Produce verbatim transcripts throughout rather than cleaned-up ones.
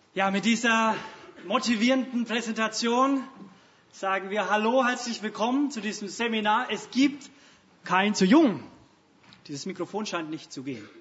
Ja, mit dieser motivierenden Präsentation sagen wir Hallo, herzlich willkommen zu diesem Seminar. Es gibt kein zu jung. Dieses Mikrofon scheint nicht zu gehen.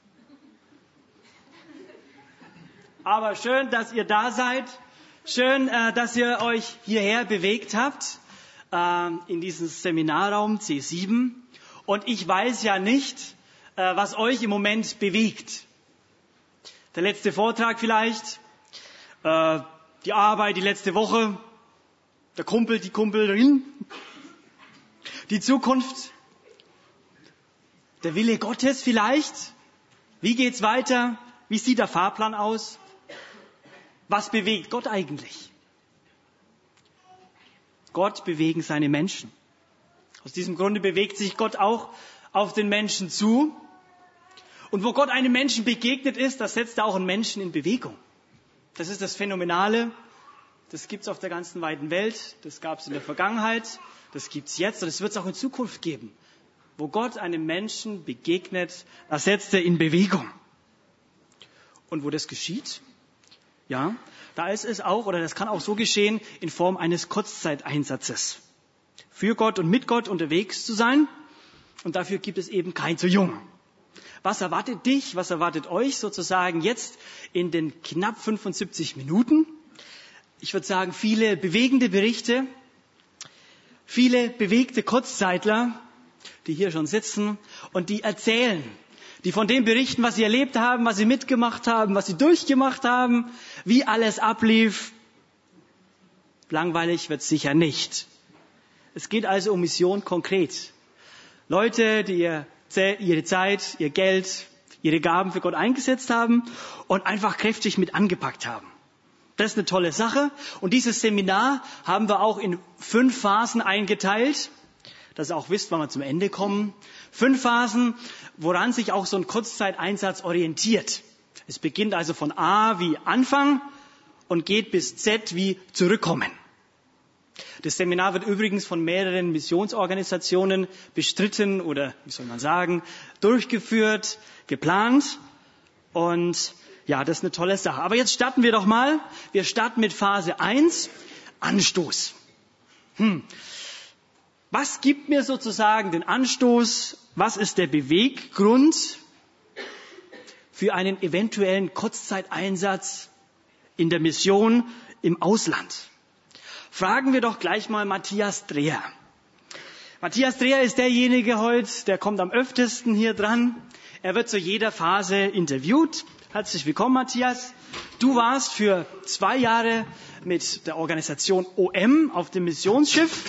Aber schön, dass ihr da seid. Schön, dass ihr euch hierher bewegt habt in diesen Seminarraum C sieben. Und ich weiß ja nicht, was euch im Moment bewegt. Der letzte Vortrag vielleicht, die Arbeit, die letzte Woche, der Kumpel, die Kumpelin, die Zukunft, der Wille Gottes vielleicht. Wie geht's weiter? Wie sieht der Fahrplan aus? Was bewegt Gott eigentlich? Gott bewegen seine Menschen. Aus diesem Grunde bewegt sich Gott auch auf den Menschen zu. Und wo Gott einem Menschen begegnet ist, das setzt er auch einen Menschen in Bewegung. Das ist das Phänomenale. Das gibt es auf der ganzen weiten Welt. Das gab es in der Vergangenheit. Das gibt es jetzt und das wird es auch in Zukunft geben. Wo Gott einem Menschen begegnet, das setzt er in Bewegung. Und wo das geschieht, ja, da ist es auch, oder das kann auch so geschehen, in Form eines Kurzzeiteinsatzes. Für Gott und mit Gott unterwegs zu sein. Und dafür gibt es eben kein zu jung. Was erwartet dich, was erwartet euch sozusagen jetzt in den knapp fünfundsiebzig Minuten? Ich würde sagen, viele bewegende Berichte, viele bewegte Kurzzeitler, die hier schon sitzen und die erzählen, die von dem berichten, was sie erlebt haben, was sie mitgemacht haben, was sie durchgemacht haben, wie alles ablief. Langweilig wird es sicher nicht. Es geht also um Mission konkret. Leute, die ihr ihre Zeit, ihr Geld, ihre Gaben für Gott eingesetzt haben und einfach kräftig mit angepackt haben. Das ist eine tolle Sache. Und dieses Seminar haben wir auch in fünf Phasen eingeteilt, dass ihr auch wisst, wann wir zum Ende kommen. Fünf Phasen, woran sich auch so ein Kurzzeiteinsatz orientiert. Es beginnt also von A wie Anfang und geht bis Z wie Zurückkommen. Das Seminar wird übrigens von mehreren Missionsorganisationen bestritten oder, wie soll man sagen, durchgeführt, geplant. Und ja, das ist eine tolle Sache. Aber jetzt starten wir doch mal. Wir starten mit Phase eins, Anstoß. Hm. Was gibt mir sozusagen den Anstoß? Was ist der Beweggrund für einen eventuellen Kurzzeiteinsatz in der Mission im Ausland? Fragen wir doch gleich mal Matthias Dreher. Matthias Dreher ist derjenige heute, der kommt am öftesten hier dran. Er wird zu jeder Phase interviewt. Herzlich willkommen, Matthias. Du warst für zwei Jahre mit der Organisation O M auf dem Missionsschiff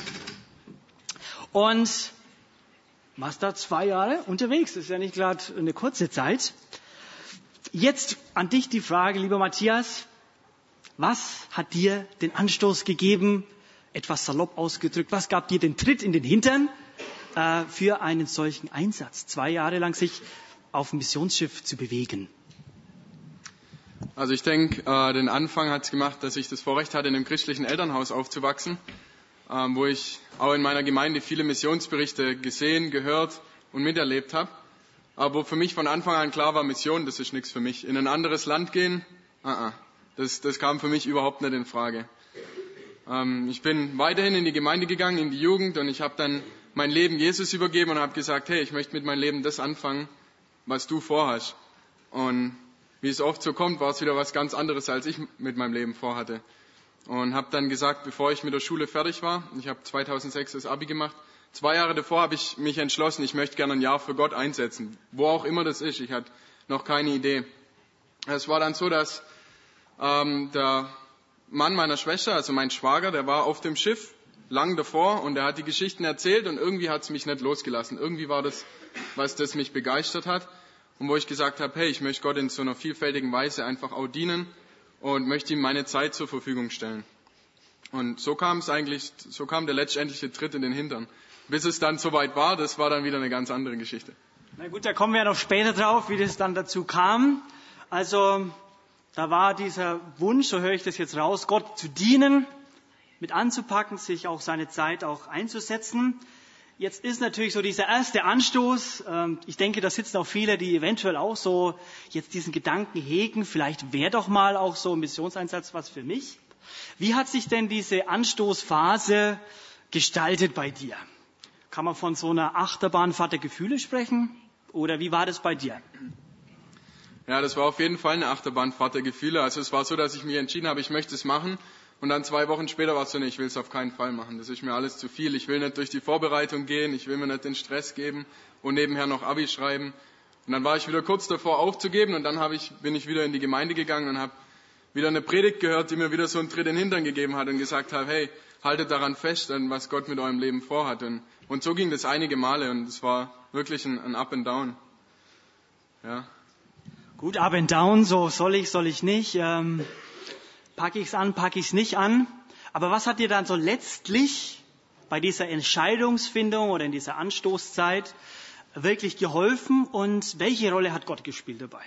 und warst da zwei Jahre unterwegs. Das ist ja nicht gerade eine kurze Zeit. Jetzt an dich die Frage, lieber Matthias. Was hat dir den Anstoß gegeben, etwas salopp ausgedrückt, was gab dir den Tritt in den Hintern äh, für einen solchen Einsatz, zwei Jahre lang sich auf dem Missionsschiff zu bewegen? Also ich denke, äh, den Anfang hat es gemacht, dass ich das Vorrecht hatte, in einem christlichen Elternhaus aufzuwachsen, äh, wo ich auch in meiner Gemeinde viele Missionsberichte gesehen, gehört und miterlebt habe. Aber wo für mich von Anfang an klar war, Mission, das ist nichts für mich. In ein anderes Land gehen, uh-uh. Das, das kam für mich überhaupt nicht in Frage. Ähm, ich bin weiterhin in die Gemeinde gegangen, in die Jugend, und ich habe dann mein Leben Jesus übergeben und habe gesagt, hey, ich möchte mit meinem Leben das anfangen, was du vorhast. Und wie es oft so kommt, war es wieder was ganz anderes, als ich mit meinem Leben vorhatte. Und habe dann gesagt, bevor ich mit der Schule fertig war, ich habe zweitausendsechs das Abi gemacht, zwei Jahre davor habe ich mich entschlossen, ich möchte gerne ein Jahr für Gott einsetzen. Wo auch immer das ist, ich hatte noch keine Idee. Es war dann so, dass Ähm, der Mann meiner Schwester, also mein Schwager, der war auf dem Schiff lang davor und er hat die Geschichten erzählt und irgendwie hat es mich nicht losgelassen. Irgendwie war das, was das mich begeistert hat und wo ich gesagt habe, hey, ich möchte Gott in so einer vielfältigen Weise einfach auch dienen und möchte ihm meine Zeit zur Verfügung stellen. Und so kam es eigentlich, so kam der letztendliche Tritt in den Hintern. Bis es dann soweit war, das war dann wieder eine ganz andere Geschichte. Na gut, da kommen wir ja noch später drauf, wie das dann dazu kam. Also da war dieser Wunsch, so höre ich das jetzt raus, Gott zu dienen, mit anzupacken, sich auch seine Zeit auch einzusetzen. Jetzt ist natürlich so dieser erste Anstoß. Ähm, ich denke, da sitzen auch viele, die eventuell auch so jetzt diesen Gedanken hegen. Vielleicht wäre doch mal auch so ein Missionseinsatz was für mich. Wie hat sich denn diese Anstoßphase gestaltet bei dir? Kann man von so einer Achterbahnfahrt der Gefühle sprechen? Oder wie war das bei dir? Ja, das war auf jeden Fall eine Achterbahnfahrt der Gefühle. Also es war so, dass ich mich entschieden habe, ich möchte es machen. Und dann zwei Wochen später war es so, nee, ich will es auf keinen Fall machen. Das ist mir alles zu viel. Ich will nicht durch die Vorbereitung gehen. Ich will mir nicht den Stress geben und nebenher noch Abi schreiben. Und dann war ich wieder kurz davor aufzugeben. Und dann habe ich, bin ich wieder in die Gemeinde gegangen und habe wieder eine Predigt gehört, die mir wieder so einen Tritt in den Hintern gegeben hat und gesagt hat, hey, haltet daran fest, an was Gott mit eurem Leben vorhat. Und, und so ging das einige Male. Und es war wirklich ein, ein Up and Down. Ja. Gut, Up and Down, so soll ich, soll ich nicht. Ähm Packe ich es an, packe ich es nicht an. Aber was hat dir dann so letztlich bei dieser Entscheidungsfindung oder in dieser Anstoßzeit wirklich geholfen und welche Rolle hat Gott gespielt dabei?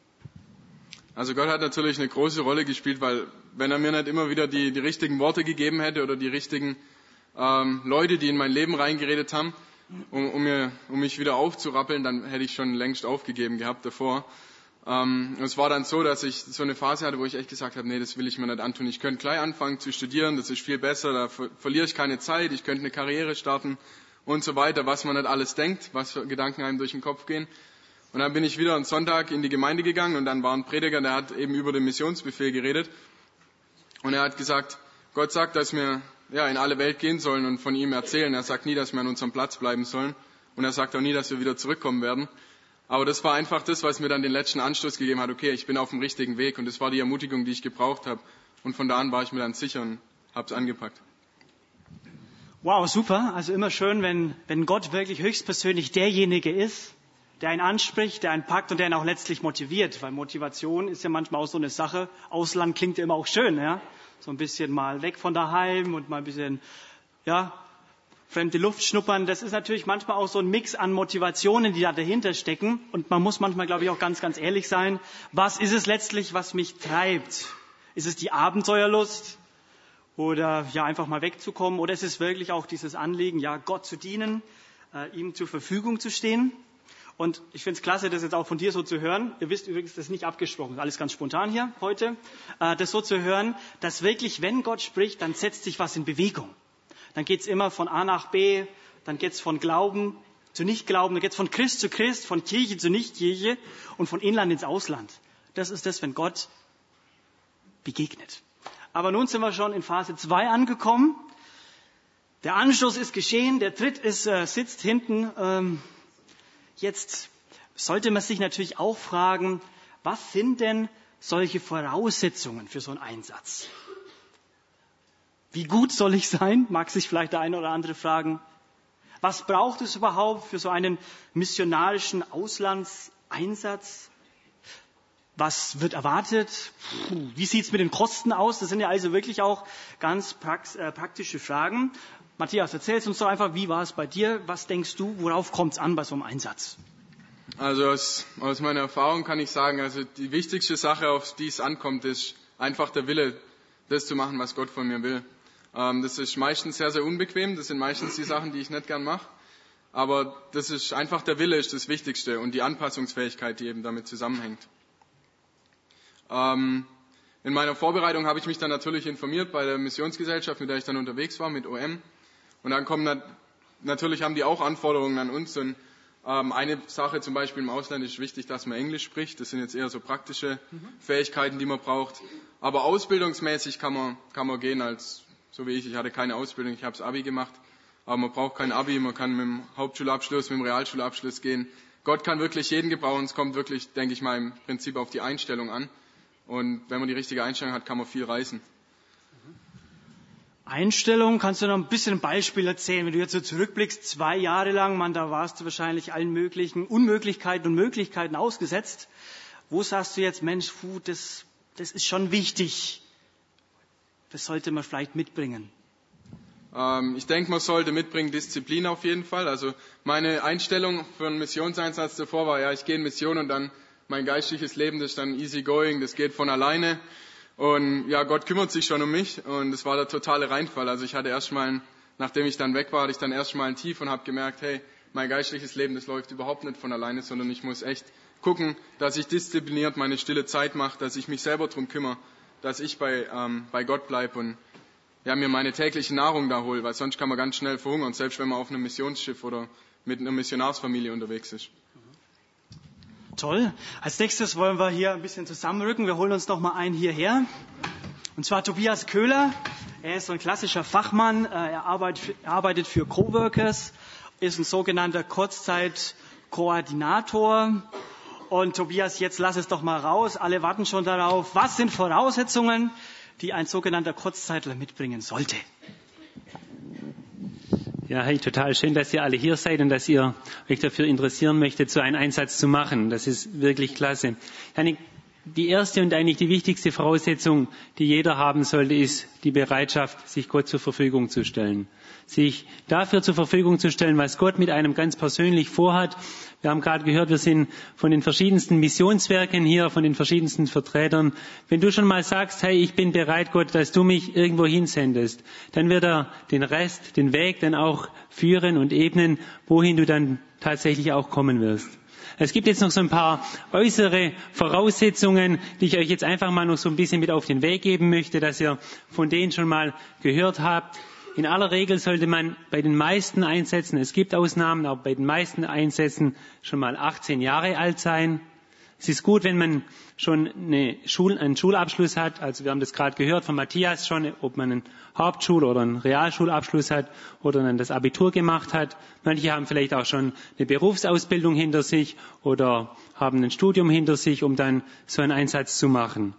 Also Gott hat natürlich eine große Rolle gespielt, weil wenn er mir nicht immer wieder die, die richtigen Worte gegeben hätte oder die richtigen ähm, Leute, die in mein Leben reingeredet haben, um, um, mir, um mich wieder aufzurappeln, dann hätte ich schon längst aufgegeben gehabt davor. Ähm, es war dann so, dass ich so eine Phase hatte, wo ich echt gesagt habe, nee, das will ich mir nicht antun. Ich könnte gleich anfangen zu studieren, das ist viel besser, da ver- verliere ich keine Zeit, ich könnte eine Karriere starten und so weiter, was man nicht alles denkt, was für Gedanken einem durch den Kopf gehen. Und dann bin ich wieder am Sonntag in die Gemeinde gegangen und dann war ein Prediger, der hat eben über den Missionsbefehl geredet. Und er hat gesagt, Gott sagt, dass wir ja, in alle Welt gehen sollen und von ihm erzählen. Er sagt nie, dass wir an unserem Platz bleiben sollen. Und er sagt auch nie, dass wir wieder zurückkommen werden. Aber das war einfach das, was mir dann den letzten Anstoß gegeben hat. Okay, ich bin auf dem richtigen Weg. Und das war die Ermutigung, die ich gebraucht habe. Und von da an war ich mir dann sicher und habe es angepackt. Wow, super. Also immer schön, wenn, wenn Gott wirklich höchstpersönlich derjenige ist, der einen anspricht, der einen packt und der ihn auch letztlich motiviert. Weil Motivation ist ja manchmal auch so eine Sache. Ausland klingt ja immer auch schön, ja. So ein bisschen mal weg von daheim und mal ein bisschen, ja, fremde Luft schnuppern. Das ist natürlich manchmal auch so ein Mix an Motivationen, die da dahinter stecken. Und man muss manchmal, glaube ich, auch ganz, ganz ehrlich sein. Was ist es letztlich, was mich treibt? Ist es die Abenteuerlust? Oder ja, einfach mal wegzukommen? Oder ist es wirklich auch dieses Anliegen, ja, Gott zu dienen, äh, ihm zur Verfügung zu stehen? Und ich finde es klasse, das jetzt auch von dir so zu hören. Ihr wisst übrigens, das ist nicht abgesprochen, das ist alles ganz spontan hier heute. Äh, das so zu hören, dass wirklich, wenn Gott spricht, dann setzt sich was in Bewegung. Dann geht es immer von A nach B, dann geht es von Glauben zu Nichtglauben, dann geht es von Christ zu Christ, von Kirche zu Nichtkirche und von Inland ins Ausland. Das ist das, wenn Gott begegnet. Aber nun sind wir schon in Phase zwei angekommen. Der Anstoß ist geschehen, der Tritt ist, äh, sitzt hinten. Ähm, jetzt sollte man sich natürlich auch fragen, was sind denn solche Voraussetzungen für so einen Einsatz? Wie gut soll ich sein? Mag sich vielleicht der eine oder andere fragen. Was braucht es überhaupt für so einen missionarischen Auslandseinsatz? Was wird erwartet? Puh, wie sieht es mit den Kosten aus? Das sind ja also wirklich auch ganz prax- äh, praktische Fragen. Matthias, erzähl uns doch einfach, wie war es bei dir? Was denkst du, worauf kommt es an bei so einem Einsatz? Also aus, aus meiner Erfahrung kann ich sagen, also die wichtigste Sache, auf die es ankommt, ist einfach der Wille, das zu machen, was Gott von mir will. Ähm, das ist meistens sehr, sehr unbequem. Das sind meistens die Sachen, die ich nicht gern mache. Aber das ist einfach der Wille ist das Wichtigste und die Anpassungsfähigkeit, die eben damit zusammenhängt. Ähm, in meiner Vorbereitung habe ich mich dann natürlich informiert bei der Missionsgesellschaft, mit der ich dann unterwegs war, mit O M. Und dann kommen nat- natürlich haben die auch Anforderungen an uns. Und ähm, eine Sache zum Beispiel im Ausland ist wichtig, dass man Englisch spricht. Das sind jetzt eher so praktische mhm. Fähigkeiten, die man braucht. Aber ausbildungsmäßig kann man, kann man gehen als, so wie ich. Ich hatte keine Ausbildung, ich habe das Abi gemacht. Aber man braucht kein Abi, man kann mit dem Hauptschulabschluss, mit dem Realschulabschluss gehen. Gott kann wirklich jeden gebrauchen. Es kommt wirklich, denke ich mal, im Prinzip auf die Einstellung an. Und wenn man die richtige Einstellung hat, kann man viel reißen. Einstellung, kannst du noch ein bisschen ein Beispiel erzählen? Wenn du jetzt so zurückblickst, zwei Jahre lang, man, da warst du wahrscheinlich allen möglichen Unmöglichkeiten und Möglichkeiten ausgesetzt. Wo sagst du jetzt, Mensch, puh, das, das ist schon wichtig. Das sollte man vielleicht mitbringen. Ähm, ich denke, man sollte mitbringen Disziplin auf jeden Fall. Also meine Einstellung für einen Missionseinsatz davor war, ja, ich gehe in Mission und dann mein geistliches Leben, das ist dann easy going, das geht von alleine. Und ja, Gott kümmert sich schon um mich und es war der totale Reinfall. Also ich hatte erstmal einen, nachdem ich dann weg war, hatte ich dann erstmal ein Tief und habe gemerkt, hey, mein geistliches Leben, das läuft überhaupt nicht von alleine, sondern ich muss echt gucken, dass ich diszipliniert meine stille Zeit mache, dass ich mich selber darum kümmere, dass ich bei, ähm, bei Gott bleibe und ja, mir meine tägliche Nahrung da hole, weil sonst kann man ganz schnell verhungern, selbst wenn man auf einem Missionsschiff oder mit einer Missionarsfamilie unterwegs ist. Toll. Als nächstes wollen wir hier ein bisschen zusammenrücken. Wir holen uns noch mal einen hierher. Und zwar Tobias Köhler. Er ist so ein klassischer Fachmann. Er arbeitet für Coworkers, ist ein sogenannter Kurzzeit-Koordinator. Und Tobias, jetzt lass es doch mal raus. Alle warten schon darauf. Was sind Voraussetzungen, die ein sogenannter Kurzzeitler mitbringen sollte? Ja, hey, total schön, dass ihr alle hier seid und dass ihr euch dafür interessieren möchtet, so einen Einsatz zu machen. Das ist wirklich klasse. Die erste und eigentlich die wichtigste Voraussetzung, die jeder haben sollte, ist die Bereitschaft, sich Gott zur Verfügung zu stellen. Sich dafür zur Verfügung zu stellen, was Gott mit einem ganz persönlich vorhat. Wir haben gerade gehört, wir sind von den verschiedensten Missionswerken hier, von den verschiedensten Vertretern. Wenn du schon mal sagst, hey, ich bin bereit, Gott, dass du mich irgendwo hinsendest, dann wird er den Rest, den Weg dann auch führen und ebnen, wohin du dann tatsächlich auch kommen wirst. Es gibt jetzt noch so ein paar äußere Voraussetzungen, die ich euch jetzt einfach mal noch so ein bisschen mit auf den Weg geben möchte, dass ihr von denen schon mal gehört habt. In aller Regel sollte man bei den meisten Einsätzen, es gibt Ausnahmen, aber bei den meisten Einsätzen schon mal achtzehn Jahre alt sein. Es ist gut, wenn man schon eine Schul-, einen Schulabschluss hat. Also wir haben das gerade gehört von Matthias schon, ob man einen Hauptschul- oder einen Realschulabschluss hat oder dann das Abitur gemacht hat. Manche haben vielleicht auch schon eine Berufsausbildung hinter sich oder haben ein Studium hinter sich, um dann so einen Einsatz zu machen.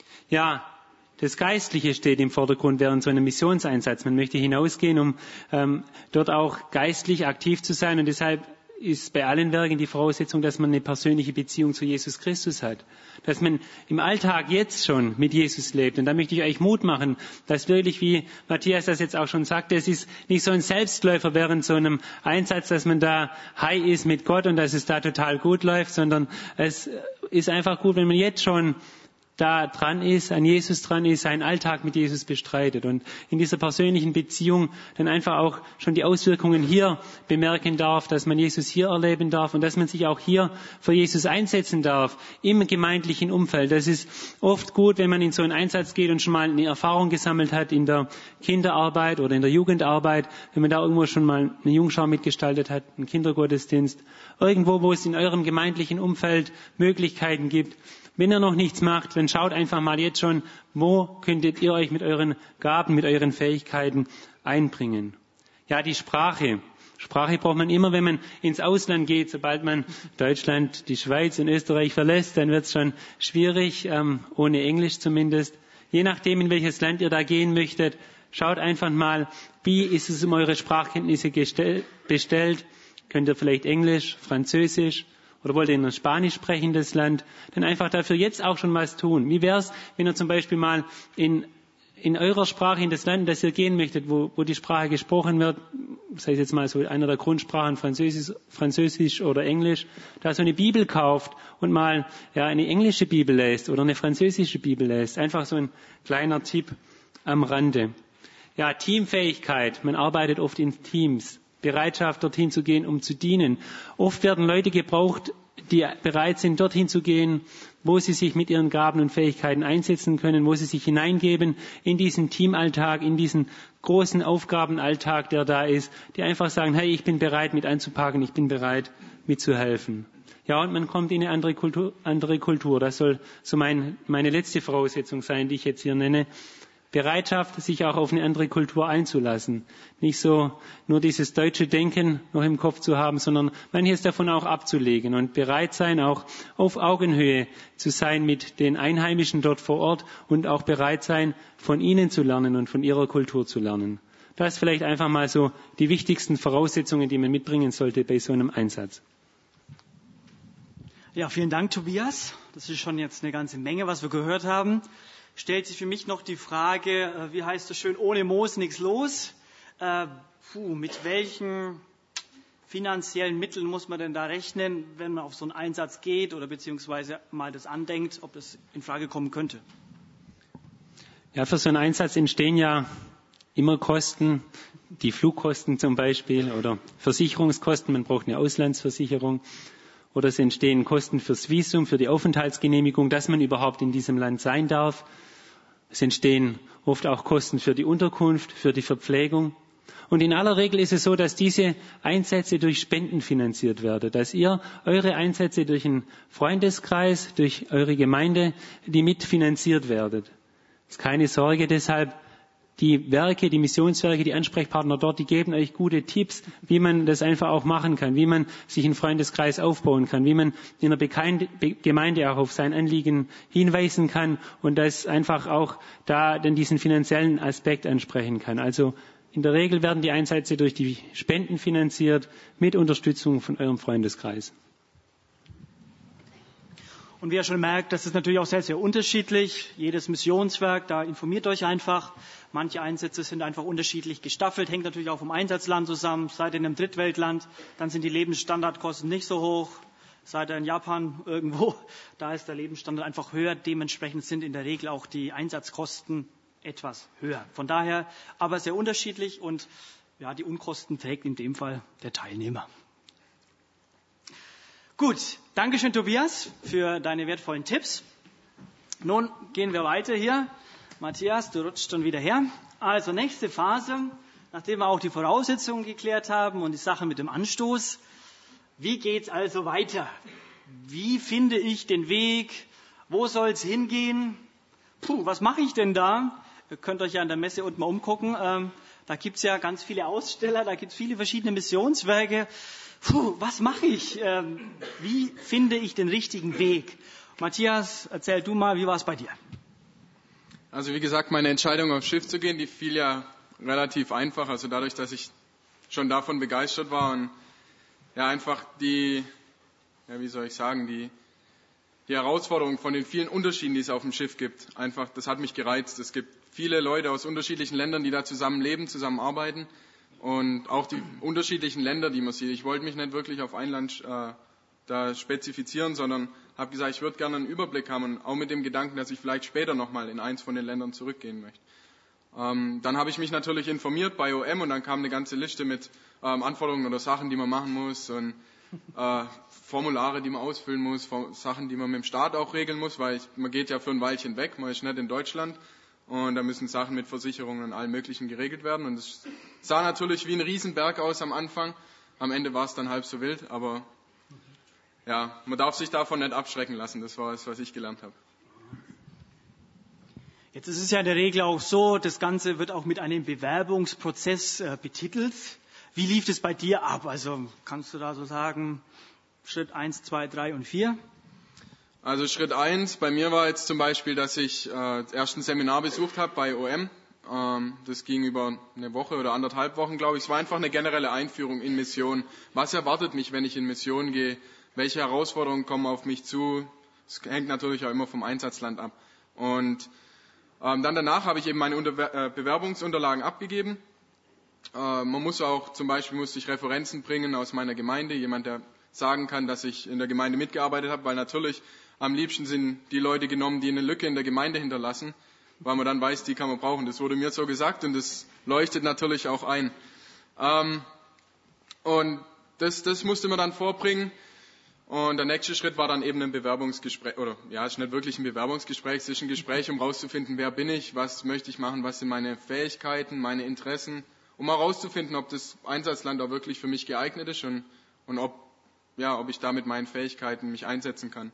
Ja, das Geistliche steht im Vordergrund während so einem Missionseinsatz. Man möchte hinausgehen, um ähm, dort auch geistlich aktiv zu sein. Und deshalb ist bei allen Werken die Voraussetzung, dass man eine persönliche Beziehung zu Jesus Christus hat. Dass man im Alltag jetzt schon mit Jesus lebt. Und da möchte ich euch Mut machen, dass wirklich, wie Matthias das jetzt auch schon sagte, es ist nicht so ein Selbstläufer während so einem Einsatz, dass man da high ist mit Gott und dass es da total gut läuft, sondern es ist einfach gut, wenn man jetzt schon da dran ist, an Jesus dran ist, seinen Alltag mit Jesus bestreitet und in dieser persönlichen Beziehung dann einfach auch schon die Auswirkungen hier bemerken darf, dass man Jesus hier erleben darf und dass man sich auch hier für Jesus einsetzen darf, im gemeindlichen Umfeld. Das ist oft gut, wenn man in so einen Einsatz geht und schon mal eine Erfahrung gesammelt hat in der Kinderarbeit oder in der Jugendarbeit, wenn man da irgendwo schon mal eine Jungschau mitgestaltet hat, einen Kindergottesdienst, irgendwo, wo es in eurem gemeindlichen Umfeld Möglichkeiten gibt. Wenn ihr noch nichts macht, dann schaut einfach mal jetzt schon, wo könntet ihr euch mit euren Gaben, mit euren Fähigkeiten einbringen. Ja, die Sprache. Sprache braucht man immer, wenn man ins Ausland geht. Sobald man Deutschland, die Schweiz und Österreich verlässt, dann wird es schon schwierig, ähm, ohne Englisch zumindest. Je nachdem, in welches Land ihr da gehen möchtet, schaut einfach mal, wie ist es um eure Sprachkenntnisse gestell, bestellt. Könnt ihr vielleicht Englisch, Französisch, oder wollt ihr in ein spanisch sprechendes Land, dann einfach dafür jetzt auch schon was tun. Wie wäre es, wenn ihr zum Beispiel mal in, in eurer Sprache, in das Land, das ihr gehen möchtet, wo, wo die Sprache gesprochen wird, sei es jetzt mal so einer der Grundsprachen, Französisch, Französisch oder Englisch, da so eine Bibel kauft und mal ja, eine englische Bibel lest oder eine französische Bibel lest. Einfach so ein kleiner Tipp am Rande. Ja, Teamfähigkeit. Man arbeitet oft in Teams. Bereitschaft, dorthin zu gehen, um zu dienen. Oft werden Leute gebraucht, die bereit sind, dorthin zu gehen, wo sie sich mit ihren Gaben und Fähigkeiten einsetzen können, wo sie sich hineingeben in diesen Teamalltag, in diesen großen Aufgabenalltag, der da ist, die einfach sagen, hey, ich bin bereit, mit anzupacken, ich bin bereit, mitzuhelfen. Ja, und man kommt in eine andere Kultur, andere Kultur. Das soll so mein, meine letzte Voraussetzung sein, die ich jetzt hier nenne. Bereitschaft, sich auch auf eine andere Kultur einzulassen. Nicht so nur dieses deutsche Denken noch im Kopf zu haben, sondern manches davon auch abzulegen und bereit sein, auch auf Augenhöhe zu sein mit den Einheimischen dort vor Ort und auch bereit sein, von ihnen zu lernen und von ihrer Kultur zu lernen. Das vielleicht einfach mal so die wichtigsten Voraussetzungen, die man mitbringen sollte bei so einem Einsatz. Ja, vielen Dank, Tobias. Das ist schon jetzt eine ganze Menge, was wir gehört haben. Stellt sich für mich noch die Frage, wie heißt es schön, ohne Moos nichts los. Äh, puh, mit welchen finanziellen Mitteln muss man denn da rechnen, wenn man auf so einen Einsatz geht oder beziehungsweise mal das andenkt, ob das in Frage kommen könnte? Ja, für so einen Einsatz entstehen ja immer Kosten, die Flugkosten zum Beispiel oder Versicherungskosten, man braucht eine Auslandsversicherung. Oder es entstehen Kosten fürs Visum, für die Aufenthaltsgenehmigung, dass man überhaupt in diesem Land sein darf. Es entstehen oft auch Kosten für die Unterkunft, für die Verpflegung. Und in aller Regel ist es so, dass diese Einsätze durch Spenden finanziert werden, dass ihr eure Einsätze durch einen Freundeskreis, durch eure Gemeinde, die mitfinanziert werden. Das ist keine Sorge deshalb. Die Werke, die Missionswerke, die Ansprechpartner dort, die geben euch gute Tipps, wie man das einfach auch machen kann, wie man sich einen Freundeskreis aufbauen kann, wie man in einer Gemeinde auch auf sein Anliegen hinweisen kann und das einfach auch da dann diesen finanziellen Aspekt ansprechen kann. Also in der Regel werden die Einsätze durch die Spenden finanziert mit Unterstützung von eurem Freundeskreis. Und wie ihr schon merkt, das ist natürlich auch sehr, sehr unterschiedlich. Jedes Missionswerk, da informiert euch einfach. Manche Einsätze sind einfach unterschiedlich gestaffelt, hängt natürlich auch vom Einsatzland zusammen. Seid ihr in einem Drittweltland, dann sind die Lebensstandardkosten nicht so hoch. Seid ihr in Japan irgendwo, da ist der Lebensstandard einfach höher. Dementsprechend sind in der Regel auch die Einsatzkosten etwas höher. Von daher aber sehr unterschiedlich und ja, die Unkosten trägt in dem Fall der Teilnehmer. Gut, Dankeschön Tobias für deine wertvollen Tipps. Nun gehen wir weiter hier. Matthias, du rutschst schon wieder her. Also nächste Phase, nachdem wir auch die Voraussetzungen geklärt haben und die Sache mit dem Anstoß. Wie geht's also weiter? Wie finde ich den Weg? Wo soll's hingehen? Puh, was mache ich denn da? Ihr könnt euch ja an der Messe unten mal umgucken. Ähm, da gibt's ja ganz viele Aussteller, da gibt's viele verschiedene Missionswerke. Puh, was mache ich? Ähm, wie finde ich den richtigen Weg? Matthias, erzähl du mal, wie war es bei dir? Also wie gesagt, meine Entscheidung aufs Schiff zu gehen, die fiel ja relativ einfach. Also dadurch, dass ich schon davon begeistert war und ja einfach die, ja wie soll ich sagen, die, die Herausforderung von den vielen Unterschieden, die es auf dem Schiff gibt, einfach, das hat mich gereizt. Es gibt viele Leute aus unterschiedlichen Ländern, die da zusammen leben, zusammen arbeiten. Und auch die unterschiedlichen Länder, die man sieht. Ich wollte mich nicht wirklich auf ein Land äh, da spezifizieren, sondern habe gesagt, ich würde gerne einen Überblick haben und auch mit dem Gedanken, dass ich vielleicht später nochmal in eins von den Ländern zurückgehen möchte. Ähm, dann habe ich mich natürlich informiert bei O M und dann kam eine ganze Liste mit ähm, Anforderungen oder Sachen, die man machen muss und äh, Formulare, die man ausfüllen muss, Sachen, die man mit dem Staat auch regeln muss, weil ich, man geht ja für ein Weilchen weg, man ist nicht in Deutschland. Und da müssen Sachen mit Versicherungen und allem Möglichen geregelt werden. Und es sah natürlich wie ein Riesenberg aus am Anfang. Am Ende war es dann halb so wild. Aber ja, man darf sich davon nicht abschrecken lassen. Das war es, was ich gelernt habe. Jetzt ist es ja in der Regel auch so, das Ganze wird auch mit einem Bewerbungsprozess äh, betitelt. Wie lief es bei dir ab? Also kannst du da so sagen, Schritt eins, zwei, drei und vier? Also Schritt eins bei mir war jetzt zum Beispiel, dass ich äh, erst ein Seminar besucht habe bei O M. Ähm, das ging über eine Woche oder anderthalb Wochen, glaube ich. Es war einfach eine generelle Einführung in Mission. Was erwartet mich, wenn ich in Mission gehe? Welche Herausforderungen kommen auf mich zu? Das hängt natürlich auch immer vom Einsatzland ab. Und ähm, dann danach habe ich eben meine Unter- äh, Bewerbungsunterlagen abgegeben. Äh, man muss auch, zum Beispiel musste ich Referenzen bringen aus meiner Gemeinde, jemand, der sagen kann, dass ich in der Gemeinde mitgearbeitet habe, weil natürlich am liebsten sind die Leute genommen, die eine Lücke in der Gemeinde hinterlassen, weil man dann weiß, die kann man brauchen. Das wurde mir so gesagt und das leuchtet natürlich auch ein. Ähm, und das, das musste man dann vorbringen. Und der nächste Schritt war dann eben ein Bewerbungsgespräch, oder ja, es ist nicht wirklich ein Bewerbungsgespräch, es ist ein Gespräch, um herauszufinden, wer bin ich, was möchte ich machen, was sind meine Fähigkeiten, meine Interessen, um herauszufinden, ob das Einsatzland auch wirklich für mich geeignet ist und, und ob, ja, ob ich da mit meinen Fähigkeiten mich einsetzen kann.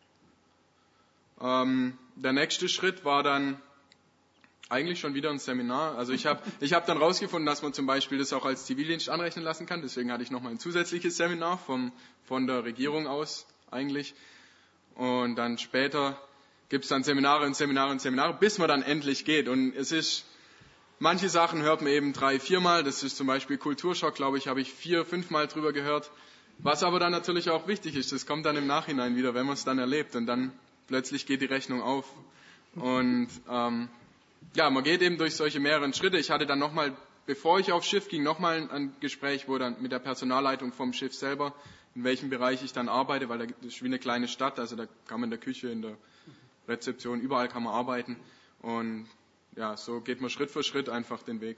Ähm, der nächste Schritt war dann eigentlich schon wieder ein Seminar. Also ich habe ich hab dann rausgefunden, dass man zum Beispiel das auch als Zivildienst anrechnen lassen kann. Deswegen hatte ich nochmal ein zusätzliches Seminar vom, von der Regierung aus eigentlich. Und dann später gibt es dann Seminare und Seminare und Seminare, bis man dann endlich geht. Und es ist, manche Sachen hört man eben drei, viermal. Das ist zum Beispiel Kulturschock, glaube ich, habe ich vier, fünfmal drüber gehört. Was aber dann natürlich auch wichtig ist, das kommt dann im Nachhinein wieder, wenn man es dann erlebt. Und dann plötzlich geht die Rechnung auf. Und ähm, ja, man geht eben durch solche mehreren Schritte. Ich hatte dann nochmal, bevor ich aufs Schiff ging, nochmal ein Gespräch, wo dann mit der Personalleitung vom Schiff selber, in welchem Bereich ich dann arbeite, weil das ist wie eine kleine Stadt, also da kann man in der Küche, in der Rezeption, überall kann man arbeiten. Und ja, so geht man Schritt für Schritt einfach den Weg.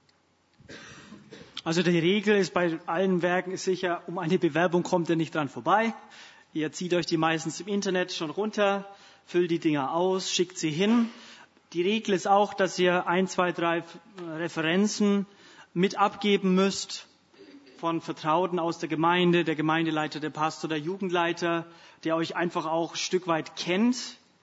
Also die Regel ist bei allen Werken ist sicher, um eine Bewerbung kommt ihr nicht dran vorbei. Ihr zieht euch die meistens im Internet schon runter, füllt die Dinger aus, schickt sie hin. Die Regel ist auch, dass ihr ein, zwei, drei Referenzen mit abgeben müsst von Vertrauten aus der Gemeinde, der Gemeindeleiter, der Pastor, der Jugendleiter, der euch einfach auch ein Stück weit kennt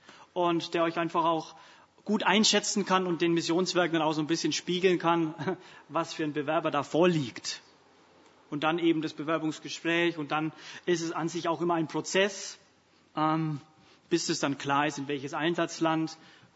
und der euch einfach auch gut einschätzen kann und den Missionswerken dann auch so ein bisschen spiegeln kann, was für ein Bewerber da vorliegt. Und dann eben das Bewerbungsgespräch und dann ist es an sich auch immer ein Prozess, ähm, bis es dann klar ist, in welches Einsatzland.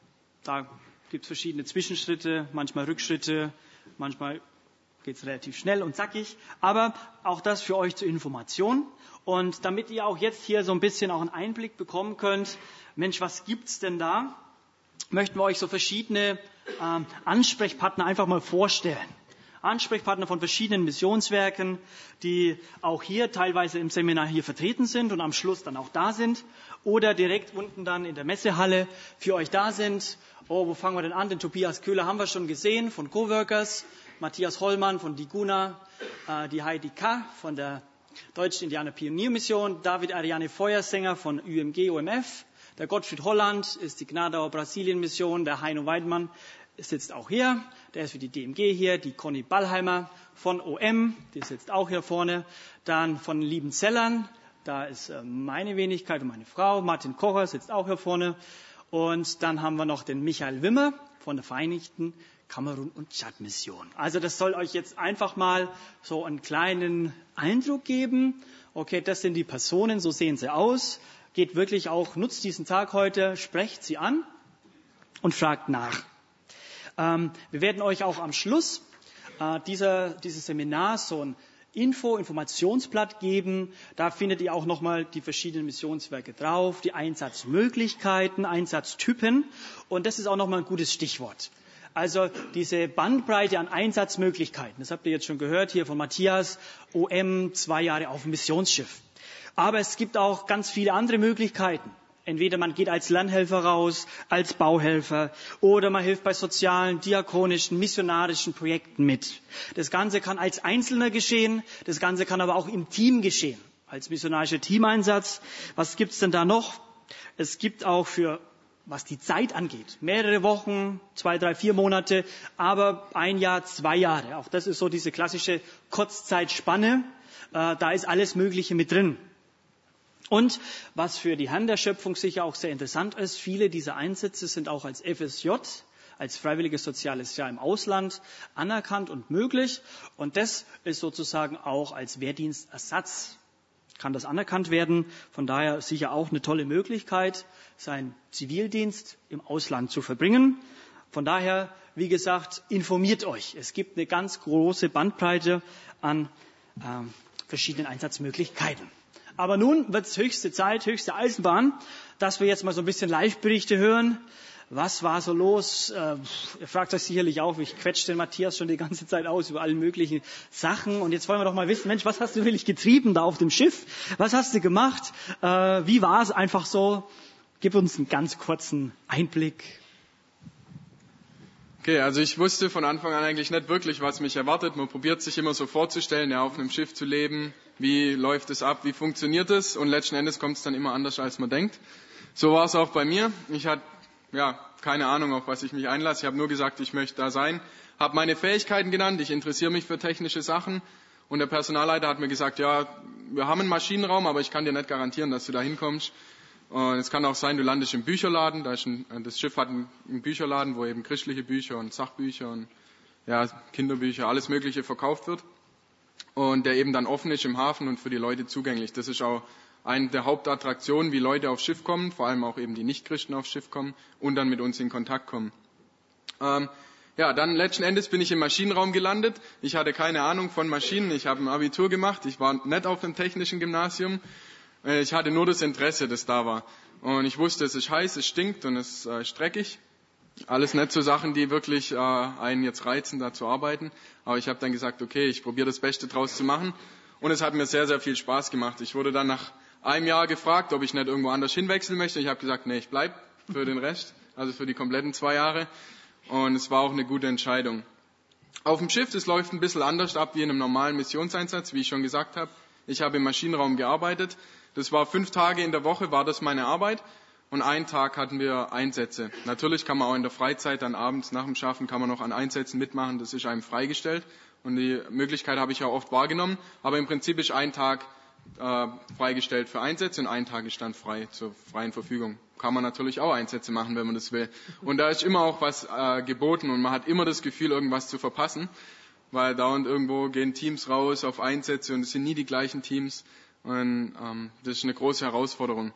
Da gibt es verschiedene Zwischenschritte, manchmal Rückschritte, manchmal geht es relativ schnell und zackig. Aber auch das für euch zur Information. Und damit ihr auch jetzt hier so ein bisschen auch einen Einblick bekommen könnt, Mensch, was gibt's denn da? Möchten wir euch so verschiedene ähm, Ansprechpartner einfach mal vorstellen. Ansprechpartner von verschiedenen Missionswerken, die auch hier teilweise im Seminar hier vertreten sind und am Schluss dann auch da sind oder direkt unten dann in der Messehalle für euch da sind. Oh, wo fangen wir denn an? Den Tobias Köhler haben wir schon gesehen von Coworkers, Matthias Hollmann von Diguna, äh, die Heidi K. von der Deutschen Indianer Pioniermission, David Ariane Feuersänger von Ü M G O M F, der Gottfried Holland ist die Gnadauer Brasilien Mission, der Heino Weidmann sitzt auch hier, der ist für die D M G hier, die Conny Ballheimer von O M, die sitzt auch hier vorne, dann von Liebenzellern, da ist meine Wenigkeit und meine Frau, Martin Kocher sitzt auch hier vorne und dann haben wir noch den Michael Wimmer von der Vereinigten Kamerun- und Tschad-Mission. Also das soll euch jetzt einfach mal so einen kleinen Eindruck geben, okay, das sind die Personen, so sehen sie aus, geht wirklich auch, nutzt diesen Tag heute, sprecht sie an und fragt nach. Ähm, wir werden euch auch am Schluss äh, dieser, dieses Seminars so ein Info, Informationsblatt geben. Da findet ihr auch nochmal die verschiedenen Missionswerke drauf, die Einsatzmöglichkeiten, Einsatztypen. Und das ist auch nochmal ein gutes Stichwort. Also diese Bandbreite an Einsatzmöglichkeiten, das habt ihr jetzt schon gehört hier von Matthias, O M, zwei Jahre auf dem Missionsschiff. Aber es gibt auch ganz viele andere Möglichkeiten. Entweder man geht als Lernhelfer raus, als Bauhelfer oder man hilft bei sozialen, diakonischen, missionarischen Projekten mit. Das Ganze kann als Einzelner geschehen, das Ganze kann aber auch im Team geschehen, als missionarischer Teameinsatz. Was gibt's denn da noch? Es gibt auch für, was die Zeit angeht, mehrere Wochen, zwei, drei, vier Monate, aber ein Jahr, zwei Jahre. Auch das ist so diese klassische Kurzzeitspanne. Äh, da ist alles Mögliche mit drin. Und was für die Herren der Schöpfung sicher auch sehr interessant ist, viele dieser Einsätze sind auch als F S J, als freiwilliges soziales Jahr im Ausland anerkannt und möglich. Und das ist sozusagen auch als Wehrdienstersatz, kann das anerkannt werden. Von daher sicher auch eine tolle Möglichkeit, seinen Zivildienst im Ausland zu verbringen. Von daher, wie gesagt, informiert euch. Es gibt eine ganz große Bandbreite an äh, verschiedenen Einsatzmöglichkeiten. Aber nun wird es höchste Zeit, höchste Eisenbahn, dass wir jetzt mal so ein bisschen Live-Berichte hören. Was war so los? Äh, ihr fragt euch sicherlich auch, ich quetsche den Matthias schon die ganze Zeit aus über alle möglichen Sachen. Und jetzt wollen wir doch mal wissen, Mensch, was hast du wirklich getrieben da auf dem Schiff? Was hast du gemacht? Äh, wie war es einfach so? Gib uns einen ganz kurzen Einblick. Okay, also ich wusste von Anfang an eigentlich nicht wirklich, was mich erwartet. Man probiert sich immer so vorzustellen, ja, auf einem Schiff zu leben. Wie läuft es ab? Wie funktioniert es? Und letzten Endes kommt es dann immer anders, als man denkt. So war es auch bei mir. Ich hatte ja keine Ahnung, auf was ich mich einlasse. Ich habe nur gesagt, ich möchte da sein. Habe meine Fähigkeiten genannt. Ich interessiere mich für technische Sachen. Und der Personalleiter hat mir gesagt, ja, wir haben einen Maschinenraum, aber ich kann dir nicht garantieren, dass du da hinkommst. Und es kann auch sein, du landest im Bücherladen. Da ist ein, das Schiff hat einen, einen Bücherladen, wo eben christliche Bücher und Sachbücher und ja, Kinderbücher, alles Mögliche verkauft wird. Und der eben dann offen ist im Hafen und für die Leute zugänglich. Das ist auch eine der Hauptattraktionen, wie Leute aufs Schiff kommen, vor allem auch eben die Nichtchristen aufs Schiff kommen und dann mit uns in Kontakt kommen. Ähm, ja, dann letzten Endes bin ich im Maschinenraum gelandet. Ich hatte keine Ahnung von Maschinen. Ich habe ein Abitur gemacht. Ich war nicht auf dem technischen Gymnasium. Ich hatte nur das Interesse, das da war. Und ich wusste, es ist heiß, es stinkt und es äh, ist dreckig. Alles nicht so Sachen, die wirklich äh, einen jetzt reizen, da zu arbeiten. Aber ich habe dann gesagt, okay, ich probiere das Beste draus zu machen. Und es hat mir sehr, sehr viel Spaß gemacht. Ich wurde dann nach einem Jahr gefragt, ob ich nicht irgendwo anders hinwechseln möchte. Ich habe gesagt, nee, ich bleib für den Rest, also für die kompletten zwei Jahre. Und es war auch eine gute Entscheidung. Auf dem Schiff, das läuft ein bisschen anders ab wie in einem normalen Missionseinsatz, wie ich schon gesagt habe. Ich habe im Maschinenraum gearbeitet. Das war fünf Tage in der Woche, war das meine Arbeit. Und einen Tag hatten wir Einsätze. Natürlich kann man auch in der Freizeit, dann abends nach dem Schaffen, kann man noch an Einsätzen mitmachen. Das ist einem freigestellt. Und die Möglichkeit habe ich auch oft wahrgenommen. Aber im Prinzip ist ein Tag äh, freigestellt für Einsätze und ein Tag ist dann frei zur freien Verfügung. Kann man natürlich auch Einsätze machen, wenn man das will. Und da ist immer auch was äh, geboten und man hat immer das Gefühl, irgendwas zu verpassen. Weil dauernd irgendwo gehen Teams raus auf Einsätze und es sind nie die gleichen Teams. Und ähm, das ist eine große Herausforderung.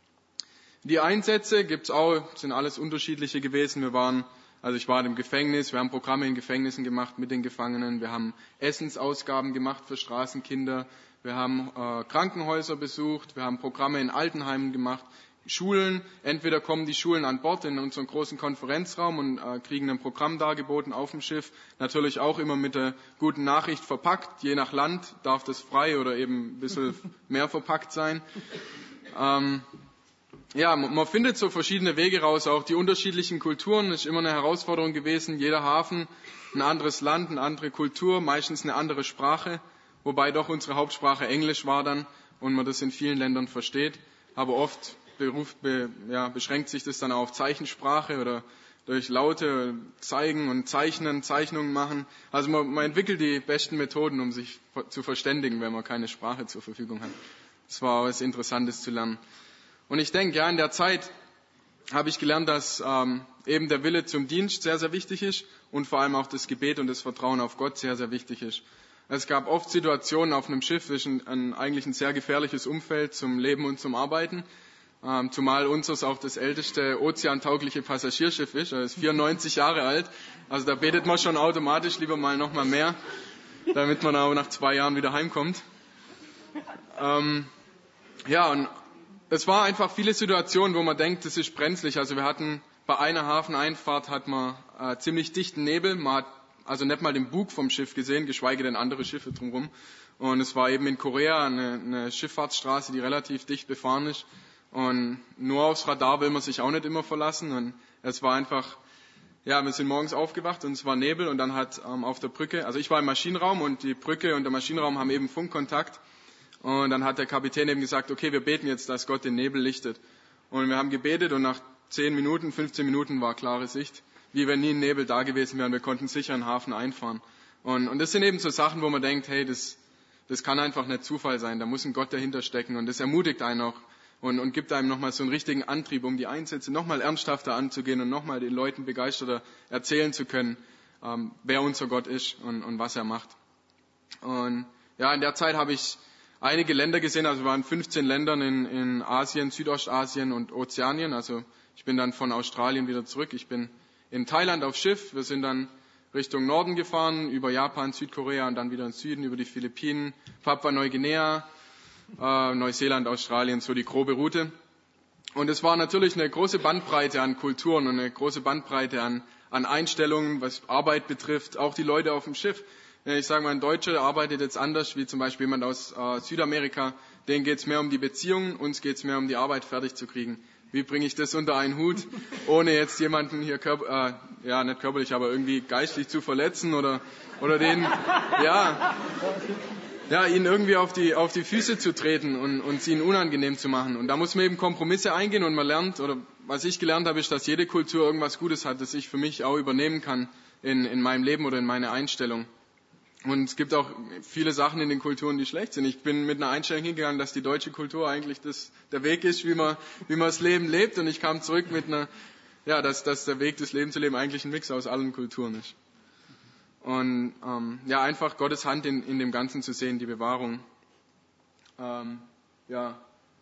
Die Einsätze gibt's auch, sind alles unterschiedliche gewesen. Wir waren, also ich war im Gefängnis, wir haben Programme in Gefängnissen gemacht mit den Gefangenen, wir haben Essensausgaben gemacht für Straßenkinder, wir haben äh, Krankenhäuser besucht, wir haben Programme in Altenheimen gemacht, Schulen, entweder kommen die Schulen an Bord in unseren großen Konferenzraum und äh, kriegen ein Programm dargeboten auf dem Schiff, natürlich auch immer mit der guten Nachricht verpackt, je nach Land darf das frei oder eben ein bisschen mehr verpackt sein. Ähm, Ja, man findet so verschiedene Wege raus, auch die unterschiedlichen Kulturen, ist immer eine Herausforderung gewesen. Jeder Hafen, ein anderes Land, eine andere Kultur, meistens eine andere Sprache, wobei doch unsere Hauptsprache Englisch war dann und man das in vielen Ländern versteht. Aber oft beruft, be, ja, beschränkt sich das dann auf Zeichensprache oder durch Laute zeigen und zeichnen, Zeichnungen machen. Also man, man entwickelt die besten Methoden, um sich zu verständigen, wenn man keine Sprache zur Verfügung hat. Das war auch was Interessantes zu lernen. Und ich denke, ja, in der Zeit habe ich gelernt, dass ähm, eben der Wille zum Dienst sehr, sehr wichtig ist und vor allem auch das Gebet und das Vertrauen auf Gott sehr, sehr wichtig ist. Es gab oft Situationen auf einem Schiff, das ist ein, ein, eigentlich ein sehr gefährliches Umfeld zum Leben und zum Arbeiten, ähm, zumal unseres auch das älteste ozeantaugliche Passagierschiff ist. Es ist vierundneunzig Jahre alt, also da betet man schon automatisch lieber mal noch mal mehr, damit man auch nach zwei Jahren wieder heimkommt. Ähm, ja, und es war einfach viele Situationen, wo man denkt, das ist brenzlig. Also wir hatten bei einer Hafeneinfahrt hat man äh, ziemlich dichten Nebel. Man hat also nicht mal den Bug vom Schiff gesehen, geschweige denn andere Schiffe drumherum. Und es war eben in Korea eine, eine Schifffahrtsstraße, die relativ dicht befahren ist. Und nur aufs Radar will man sich auch nicht immer verlassen. Und es war einfach, ja, wir sind morgens aufgewacht und es war Nebel und dann hat ähm, auf der Brücke, also ich war im Maschinenraum und die Brücke und der Maschinenraum haben eben Funkkontakt. Und dann hat der Kapitän eben gesagt, okay, wir beten jetzt, dass Gott den Nebel lichtet. Und wir haben gebetet und nach zehn Minuten, fünfzehn Minuten war klare Sicht, wie wenn nie ein Nebel da gewesen wäre und wir konnten sicher in den Hafen einfahren. Und, und das sind eben so Sachen, wo man denkt, hey, das, das kann einfach nicht Zufall sein, da muss ein Gott dahinter stecken und das ermutigt einen auch und, und gibt einem nochmal so einen richtigen Antrieb, um die Einsätze nochmal ernsthafter anzugehen und nochmal den Leuten begeisterter erzählen zu können, ähm, wer unser Gott ist und, und was er macht. Und ja, in der Zeit habe ich einige Länder gesehen, also wir waren fünfzehn Ländern in, in Asien, Südostasien und Ozeanien. Also ich bin dann von Australien wieder zurück. Ich bin in Thailand auf Schiff. Wir sind dann Richtung Norden gefahren, über Japan, Südkorea und dann wieder in Süden, über die Philippinen, Papua-Neuguinea, äh, Neuseeland, Australien, so die grobe Route. Und es war natürlich eine große Bandbreite an Kulturen und eine große Bandbreite an, an Einstellungen, was Arbeit betrifft, auch die Leute auf dem Schiff. Ich sage mal, ein Deutscher arbeitet jetzt anders, wie zum Beispiel jemand aus äh, Südamerika. Denen geht es mehr um die Beziehungen, uns geht es mehr um die Arbeit fertig zu kriegen. Wie bringe ich das unter einen Hut, ohne jetzt jemanden hier, körper, äh, ja nicht körperlich, aber irgendwie geistlich zu verletzen oder oder den, ja, ja, ihnen irgendwie auf die auf die Füße zu treten und und sie ihnen unangenehm zu machen. Und da muss man eben Kompromisse eingehen und man lernt, oder was ich gelernt habe, ist, dass jede Kultur irgendwas Gutes hat, das ich für mich auch übernehmen kann in in meinem Leben oder in meine Einstellung. Und es gibt auch viele Sachen in den Kulturen, die schlecht sind. Ich bin mit einer Einstellung hingegangen, dass die deutsche Kultur eigentlich das, der Weg ist, wie man, wie man das Leben lebt. Und ich kam zurück mit einer, ja, dass, dass der Weg, das Leben zu leben, eigentlich ein Mix aus allen Kulturen ist. Und ähm, ja, einfach Gottes Hand in, in dem Ganzen zu sehen, die Bewahrung. Ähm, ja,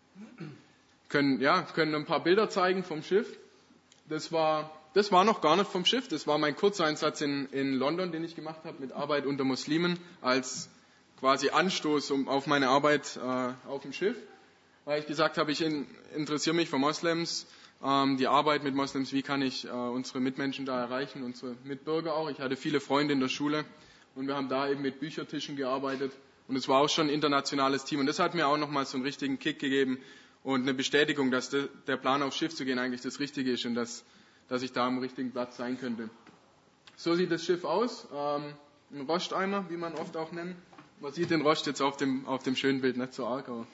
können, ja, können ein paar Bilder zeigen vom Schiff. Das war Das war noch gar nicht vom Schiff, das war mein Kurzeinsatz in, in London, den ich gemacht habe mit Arbeit unter Muslimen, als quasi Anstoß um, auf meine Arbeit äh, auf dem Schiff, weil ich gesagt habe, ich in, interessiere mich für Moslems, ähm, die Arbeit mit Moslems, wie kann ich äh, unsere Mitmenschen da erreichen, unsere Mitbürger auch. Ich hatte viele Freunde in der Schule und wir haben da eben mit Büchertischen gearbeitet und es war auch schon ein internationales Team und das hat mir auch nochmal so einen richtigen Kick gegeben und eine Bestätigung, dass de, der Plan aufs Schiff zu gehen eigentlich das Richtige ist und dass dass ich da am richtigen Platz sein könnte. so sieht das Schiff aus. Ähm, ein Rosteimer, wie man oft auch nennt. Man sieht den Rost jetzt auf dem, auf dem schönen Bild nicht so arg, aber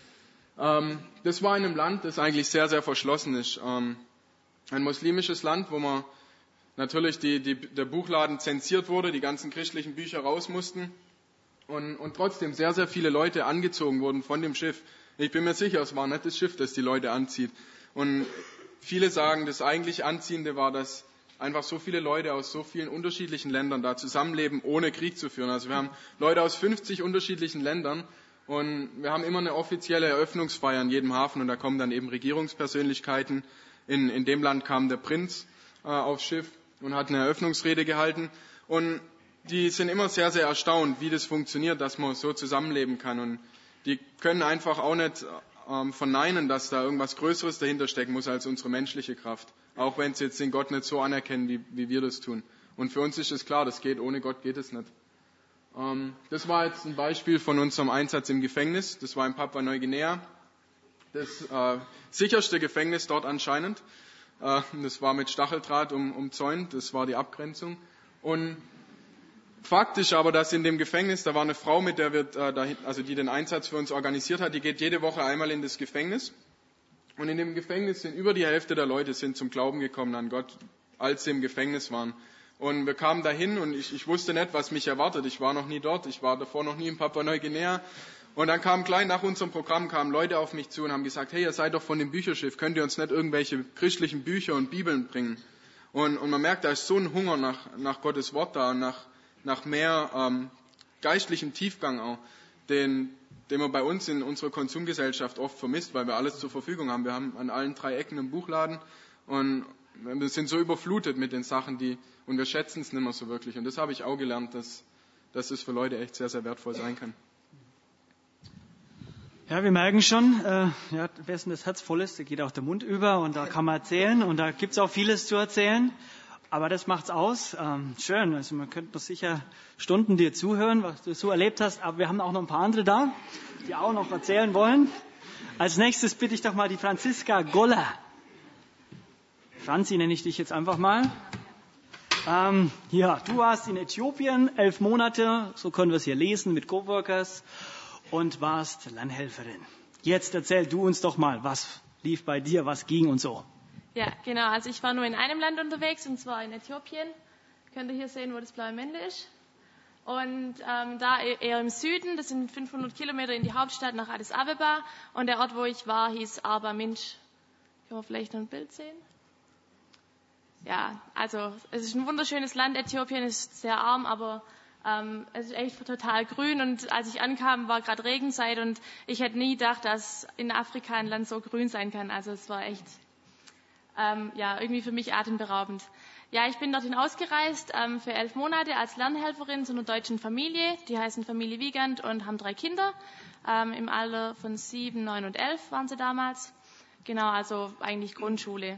ähm, das war in einem Land, das eigentlich sehr, sehr verschlossen ist. Ähm, ein muslimisches Land, wo man natürlich die, die, der Buchladen zensiert wurde, die ganzen christlichen Bücher raus mussten und, und trotzdem sehr, sehr viele Leute angezogen wurden von dem Schiff. Ich bin mir sicher, es war nicht das Schiff, das die Leute anzieht. Und viele sagen, das eigentlich Anziehende war, dass einfach so viele Leute aus so vielen unterschiedlichen Ländern da zusammenleben, ohne Krieg zu führen. Also wir haben Leute aus fünfzig unterschiedlichen Ländern und wir haben immer eine offizielle Eröffnungsfeier in jedem Hafen und da kommen dann eben Regierungspersönlichkeiten. In, in dem Land kam der Prinz äh, aufs Schiff und hat eine Eröffnungsrede gehalten und die sind immer sehr, sehr erstaunt, wie das funktioniert, dass man so zusammenleben kann und die können einfach auch nicht ähm, verneinen, dass da irgendwas Größeres dahinter stecken muss als unsere menschliche Kraft. Auch wenn sie jetzt den Gott nicht so anerkennen, wie, wie wir das tun. Und für uns ist es klar, das geht, ohne Gott geht es nicht. Ähm, das war jetzt ein Beispiel von unserem Einsatz im Gefängnis. Das war in Papua-Neuguinea. Das äh, sicherste Gefängnis dort anscheinend. Äh, das war mit Stacheldraht um, umzäunt. Das war die Abgrenzung. Und faktisch aber, dass in dem Gefängnis, da war eine Frau, mit der wir, äh, dahin, also die den Einsatz für uns organisiert hat, die geht jede Woche einmal in das Gefängnis. Und in dem Gefängnis sind über die Hälfte der Leute sind zum Glauben gekommen an Gott, als sie im Gefängnis waren. Und wir kamen dahin und ich, ich wusste nicht, was mich erwartet. Ich war noch nie dort, ich war davor noch nie in Papua-Neuguinea. Und dann kamen gleich nach unserem Programm kamen Leute auf mich zu und haben gesagt, hey, ihr seid doch von dem Bücherschiff, könnt ihr uns nicht irgendwelche christlichen Bücher und Bibeln bringen? Und, und man merkt, da ist so ein Hunger nach, nach Gottes Wort da und nach, nach mehr ähm, geistlichem Tiefgang auch, den den man bei uns in unserer Konsumgesellschaft oft vermisst, weil wir alles zur Verfügung haben. Wir haben an allen drei Ecken einen Buchladen und wir sind so überflutet mit den Sachen, die und wir schätzen es nicht mehr so wirklich. Und das habe ich auch gelernt, dass, dass es für Leute echt sehr, sehr wertvoll sein kann. Ja, wir merken schon, äh, ja, wessen das Herz voll ist, da geht auch der Mund über und da kann man erzählen und da gibt es auch vieles zu erzählen. Aber das macht's aus. Ähm, schön, also man könnte noch sicher Stunden dir zuhören, was du so erlebt hast. Aber wir haben auch noch ein paar andere da, die auch noch erzählen wollen. Als nächstes bitte ich doch mal die Franziska Goller. Franzi nenne ich dich jetzt einfach mal. Ähm, ja, du warst in Äthiopien elf Monate, so können wir es hier lesen, mit Coworkers und warst Landhelferin. Jetzt erzähl du uns doch mal, was lief bei dir, was ging und so. Ja, genau. Also ich war nur in einem Land unterwegs, und zwar in Äthiopien. Könnt ihr hier sehen, wo das blaue Männle ist. Und ähm, da eher im Süden, das sind fünfhundert Kilometer in die Hauptstadt nach Addis Abeba. Und der Ort, wo ich war, hieß Arba Minch. Können wir vielleicht noch ein Bild sehen? Ja, also es ist ein wunderschönes Land. Äthiopien ist sehr arm, aber ähm, es ist echt total grün. Und als ich ankam, war gerade Regenzeit und ich hätte nie gedacht, dass in Afrika ein Land so grün sein kann. Also es war echt Ähm, ja, irgendwie für mich atemberaubend. Ja, ich bin dorthin ausgereist ähm, für elf Monate als Lernhelferin zu einer deutschen Familie. Die heißen Familie Wiegand und haben drei Kinder. Ähm, Im Alter von sieben, neun und elf waren sie damals. Genau, also eigentlich Grundschule.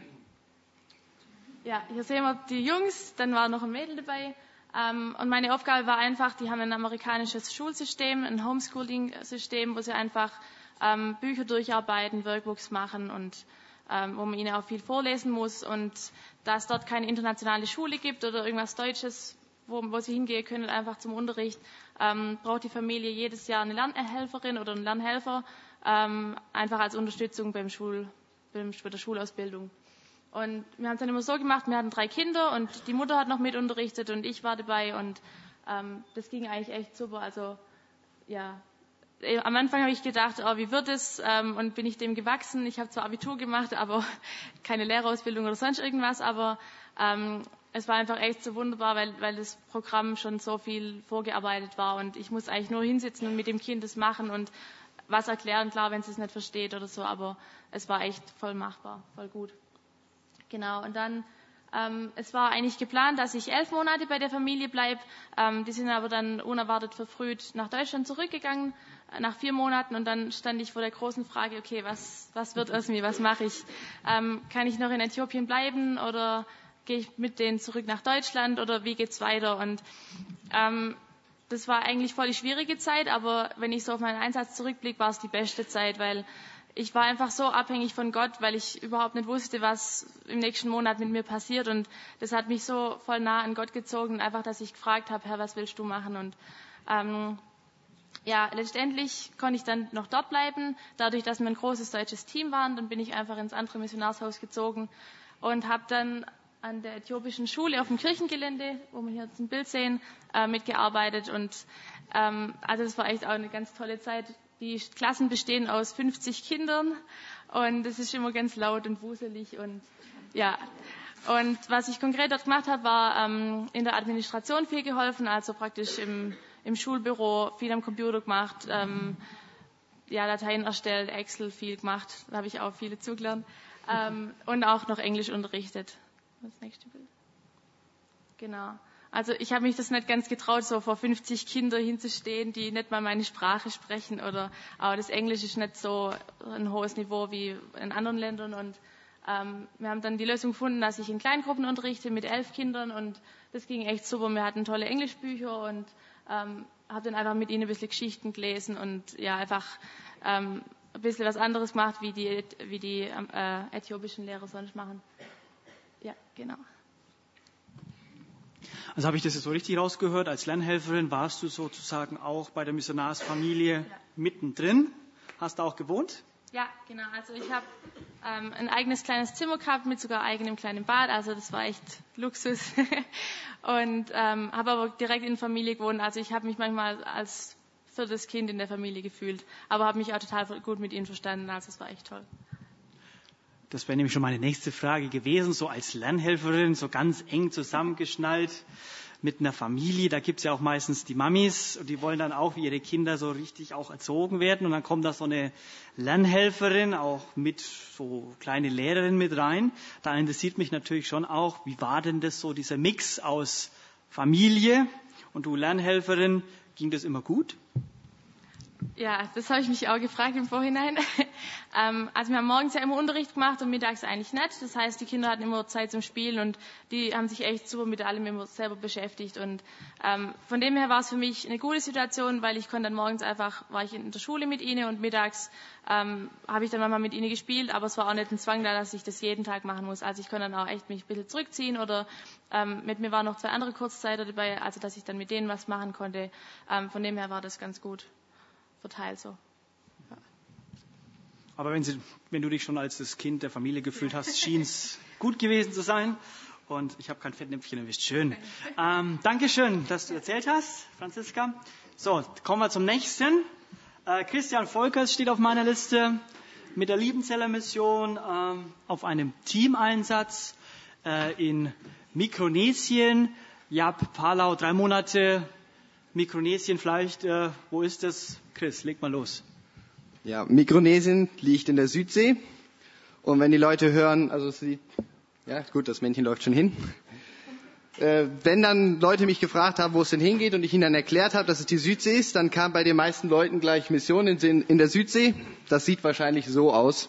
Ja, hier sehen wir die Jungs, dann war noch ein Mädel dabei. Ähm, und meine Aufgabe war einfach, die haben ein amerikanisches Schulsystem, ein Homeschooling-System, wo sie einfach ähm, Bücher durcharbeiten, Workbooks machen und Ähm, wo man ihnen auch viel vorlesen muss und da es dort keine internationale Schule gibt oder irgendwas Deutsches, wo, wo sie hingehen können, einfach zum Unterricht, ähm, braucht die Familie jedes Jahr eine Lernhelferin oder einen Lernhelfer, ähm, einfach als Unterstützung beim Schul, beim, bei der Schulausbildung. Und wir haben es dann immer so gemacht, wir hatten drei Kinder und die Mutter hat noch mit unterrichtet und ich war dabei und ähm, das ging eigentlich echt super. Also ja, am Anfang habe ich gedacht, oh, wie wird es? Ähm, und bin ich dem gewachsen? Ich habe zwar Abitur gemacht, aber keine Lehrerausbildung oder sonst irgendwas. Aber ähm, es war einfach echt so wunderbar, weil, weil das Programm schon so viel vorgearbeitet war. Und ich muss eigentlich nur hinsitzen und mit dem Kind das machen und was erklären, klar, wenn es es nicht versteht oder so. Aber es war echt voll machbar, voll gut. Genau, und dann... Ähm, es war eigentlich geplant, dass ich elf Monate bei der Familie bleibe. Ähm, die sind aber dann unerwartet verfrüht nach Deutschland zurückgegangen, äh, nach vier Monaten. Und dann stand ich vor der großen Frage, okay, was, was wird aus mir, was mache ich? Ähm, kann ich noch in Äthiopien bleiben oder gehe ich mit denen zurück nach Deutschland oder wie geht's weiter? Und ähm, das war eigentlich voll die schwierige Zeit, aber wenn ich so auf meinen Einsatz zurückblicke, war es die beste Zeit, weil ich war einfach so abhängig von Gott, weil ich überhaupt nicht wusste, was im nächsten Monat mit mir passiert. Und das hat mich so voll nah an Gott gezogen, einfach, dass ich gefragt habe, Herr, was willst du machen? Und ähm, ja, letztendlich konnte ich dann noch dort bleiben. Dadurch, dass wir ein großes deutsches Team waren, dann bin ich einfach ins andere Missionarshaus gezogen und habe dann an der äthiopischen Schule auf dem Kirchengelände, wo wir hier jetzt ein Bild sehen, äh, mitgearbeitet. Und ähm, also das war echt auch eine ganz tolle Zeit. Die Klassen bestehen aus fünfzig Kindern und es ist immer ganz laut und wuselig. Und ja, und was ich konkret dort gemacht habe, war ähm, in der Administration viel geholfen, also praktisch im, im Schulbüro viel am Computer gemacht, ähm, ja, Dateien erstellt, Excel viel gemacht, da habe ich auch viele zugelernt ähm, und auch noch Englisch unterrichtet. Das nächste Bild. Genau. Also ich habe mich das nicht ganz getraut, so vor fünfzig Kinder hinzustehen, die nicht mal meine Sprache sprechen, oder aber das Englisch ist nicht so ein hohes Niveau wie in anderen Ländern. Und ähm, wir haben dann die Lösung gefunden, dass ich in Kleingruppen unterrichte mit elf Kindern, und das ging echt super. Wir hatten tolle Englischbücher und ähm, habe dann einfach mit ihnen ein bisschen Geschichten gelesen und ja einfach ähm, ein bisschen was anderes gemacht, wie die, wie die äh, äthiopischen Lehrer sonst machen. Ja, genau. Also habe ich das jetzt so richtig rausgehört, als Lernhelferin warst du sozusagen auch bei der Missionarsfamilie ja. mittendrin. Hast du auch gewohnt? Ja, genau. Also ich habe ähm, ein eigenes kleines Zimmer gehabt mit sogar eigenem kleinen Bad. Also das war echt Luxus. Und ähm, habe aber direkt in der Familie gewohnt. Also ich habe mich manchmal als viertes Kind in der Familie gefühlt. Aber habe mich auch total gut mit ihnen verstanden. Also es war echt toll. Das wäre nämlich schon meine nächste Frage gewesen, so als Lernhelferin, so ganz eng zusammengeschnallt mit einer Familie. Da gibt's ja auch meistens die Mamis, und die wollen dann auch wie ihre Kinder so richtig auch erzogen werden. Und dann kommt da so eine Lernhelferin, auch mit so kleine Lehrerin mit rein. Da interessiert mich natürlich schon auch, wie war denn das so, dieser Mix aus Familie und du Lernhelferin, ging das immer gut? Ja, das habe ich mich auch gefragt im Vorhinein. ähm, also wir haben morgens ja immer Unterricht gemacht und mittags eigentlich nicht. Das heißt, die Kinder hatten immer Zeit zum Spielen und die haben sich echt super mit allem immer selber beschäftigt. Und ähm, von dem her war es für mich eine gute Situation, weil ich konnte dann morgens einfach, war ich in der Schule mit ihnen, und mittags ähm, habe ich dann manchmal mit ihnen gespielt, aber es war auch nicht ein Zwang da, dass ich das jeden Tag machen muss. Also ich konnte dann auch echt mich ein bisschen zurückziehen, oder ähm, mit mir waren noch zwei andere Kurzzeiter dabei, also dass ich dann mit denen was machen konnte. Ähm, von dem her war das ganz gut verteilt so. Ja. Aber wenn, Sie, wenn du dich schon als das Kind der Familie gefühlt hast, schien es gut gewesen zu sein. Und ich habe kein Fettnäpfchen erwischt. Schön. Ähm, Dankeschön, dass du erzählt hast, Franziska. So, kommen wir zum nächsten. Äh, Christian Volkers steht auf meiner Liste mit der Liebenzeller Mission ähm, auf einem Teameinsatz äh, in Mikronesien. Jap, Palau, drei Monate. Mikronesien vielleicht, äh, wo ist das? Chris, leg mal los. Ja, Mikronesien liegt in der Südsee. Und wenn die Leute hören, also sie, ja gut, das Männchen läuft schon hin. Äh, wenn dann Leute mich gefragt haben, wo es denn hingeht, und ich ihnen dann erklärt habe, dass es die Südsee ist, dann kam bei den meisten Leuten gleich Mission in, in der Südsee. Das sieht wahrscheinlich so aus.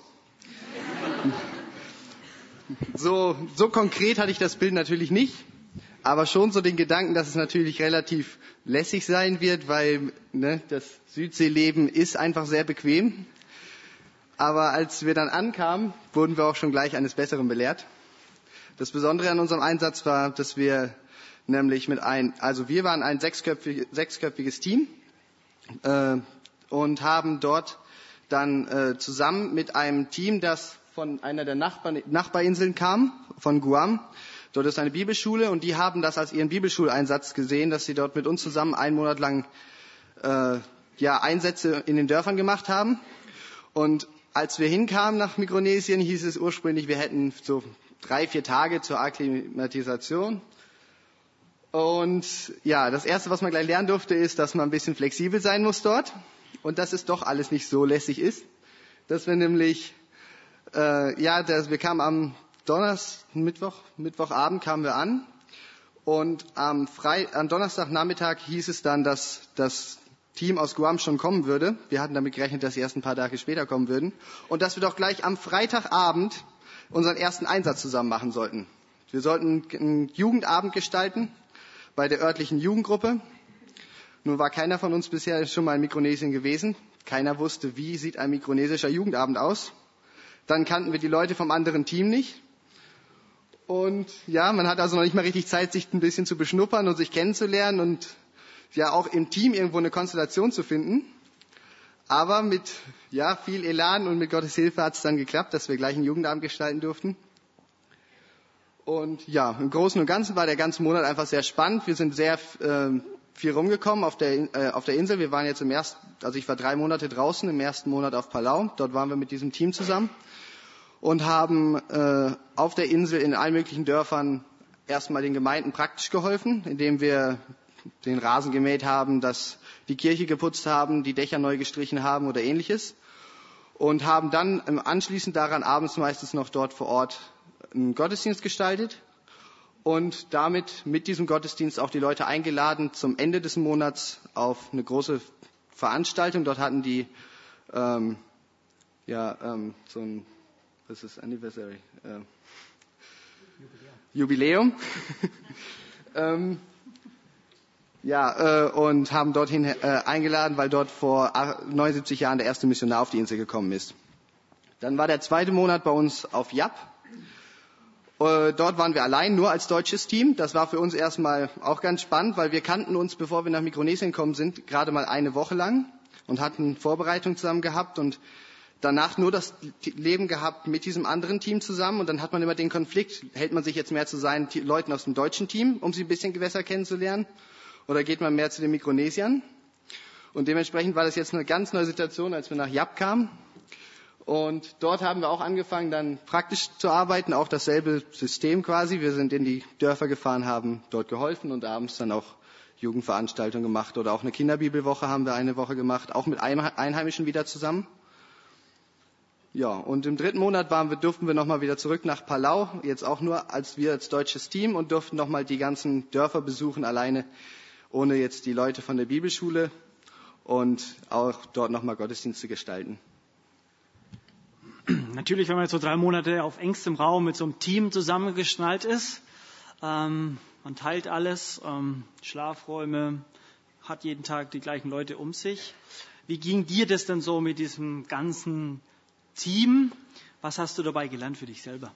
So, so konkret hatte ich das Bild natürlich nicht. Aber schon so den Gedanken, dass es natürlich relativ lässig sein wird, weil ne, das Südseeleben ist einfach sehr bequem. Aber als wir dann ankamen, wurden wir auch schon gleich eines Besseren belehrt. Das Besondere an unserem Einsatz war, dass wir nämlich mit ein, also wir waren ein sechsköpfig, sechsköpfiges Team äh, und haben dort dann äh, zusammen mit einem Team, das von einer der Nachbar, Nachbarinseln kam, von Guam. Dort ist eine Bibelschule, und die haben das als ihren Bibelschuleinsatz gesehen, dass sie dort mit uns zusammen einen Monat lang äh, ja, Einsätze in den Dörfern gemacht haben. Und als wir hinkamen nach Mikronesien, hieß es ursprünglich, wir hätten so drei, vier Tage zur Akklimatisation. Und ja, das Erste, was man gleich lernen durfte, ist, dass man ein bisschen flexibel sein muss dort. Und dass es doch alles nicht so lässig ist. Dass wir nämlich, äh, ja, das, wir kamen am Donnerstag, Mittwoch, Mittwochabend kamen wir an, und am, Frei, am Donnerstagnachmittag hieß es dann, dass das Team aus Guam schon kommen würde. Wir hatten damit gerechnet, dass sie erst ein paar Tage später kommen würden, und dass wir doch gleich am Freitagabend unseren ersten Einsatz zusammen machen sollten. Wir sollten einen Jugendabend gestalten bei der örtlichen Jugendgruppe. Nun war keiner von uns bisher schon mal in Mikronesien gewesen. Keiner wusste, wie sieht ein mikronesischer Jugendabend aus. Dann kannten wir die Leute vom anderen Team nicht. Und ja, man hat also noch nicht mal richtig Zeit, sich ein bisschen zu beschnuppern und sich kennenzulernen und ja auch im Team irgendwo eine Konstellation zu finden. Aber mit ja, viel Elan und mit Gottes Hilfe hat es dann geklappt, dass wir gleich einen Jugendabend gestalten durften. Und ja, im Großen und Ganzen war der ganze Monat einfach sehr spannend. Wir sind sehr äh, viel rumgekommen auf der, äh, auf der Insel. Wir waren jetzt im ersten, also ich war drei Monate draußen, im ersten Monat auf Palau. Dort waren wir mit diesem Team zusammen und haben äh, auf der Insel in allen möglichen Dörfern erstmal den Gemeinden praktisch geholfen, indem wir den Rasen gemäht haben, dass die Kirche geputzt haben, die Dächer neu gestrichen haben oder ähnliches. Und haben dann anschließend daran abends meistens noch dort vor Ort einen Gottesdienst gestaltet und damit mit diesem Gottesdienst auch die Leute eingeladen, zum Ende des Monats auf eine große Veranstaltung. Dort hatten die ähm, ja ähm, so ein was ist Anniversary äh, Jubiläum, Jubiläum. ähm, ja äh, und haben dorthin äh, eingeladen, weil dort vor neunundsiebzig Jahren der erste Missionar auf die Insel gekommen ist. Dann war der zweite Monat bei uns auf Yap. Dort waren wir allein, nur als deutsches Team. Das war für uns erstmal auch ganz spannend, weil wir kannten uns, bevor wir nach Mikronesien gekommen sind, gerade mal eine Woche lang und hatten Vorbereitung zusammen gehabt und danach nur das Leben gehabt mit diesem anderen Team zusammen. Und dann hat man immer den Konflikt, hält man sich jetzt mehr zu seinen Leuten aus dem deutschen Team, um sie ein bisschen besser kennenzulernen, oder geht man mehr zu den Mikronesiern? Und dementsprechend war das jetzt eine ganz neue Situation, als wir nach Yap kamen. Und dort haben wir auch angefangen, dann praktisch zu arbeiten, auch dasselbe System quasi. Wir sind in die Dörfer gefahren, haben dort geholfen und abends dann auch Jugendveranstaltungen gemacht oder auch eine Kinderbibelwoche haben wir eine Woche gemacht, auch mit Einheimischen wieder zusammen. Ja, und im dritten Monat waren wir, durften wir nochmal wieder zurück nach Palau, jetzt auch nur als wir als deutsches Team und durften nochmal die ganzen Dörfer besuchen, alleine, ohne jetzt die Leute von der Bibelschule und auch dort nochmal Gottesdienste gestalten. Natürlich, wenn man jetzt so drei Monate auf engstem Raum mit so einem Team zusammengeschnallt ist, ähm, man teilt alles, ähm, Schlafräume, hat jeden Tag die gleichen Leute um sich. Wie ging dir das denn so mit diesem ganzen Team? Was hast du dabei gelernt für dich selber?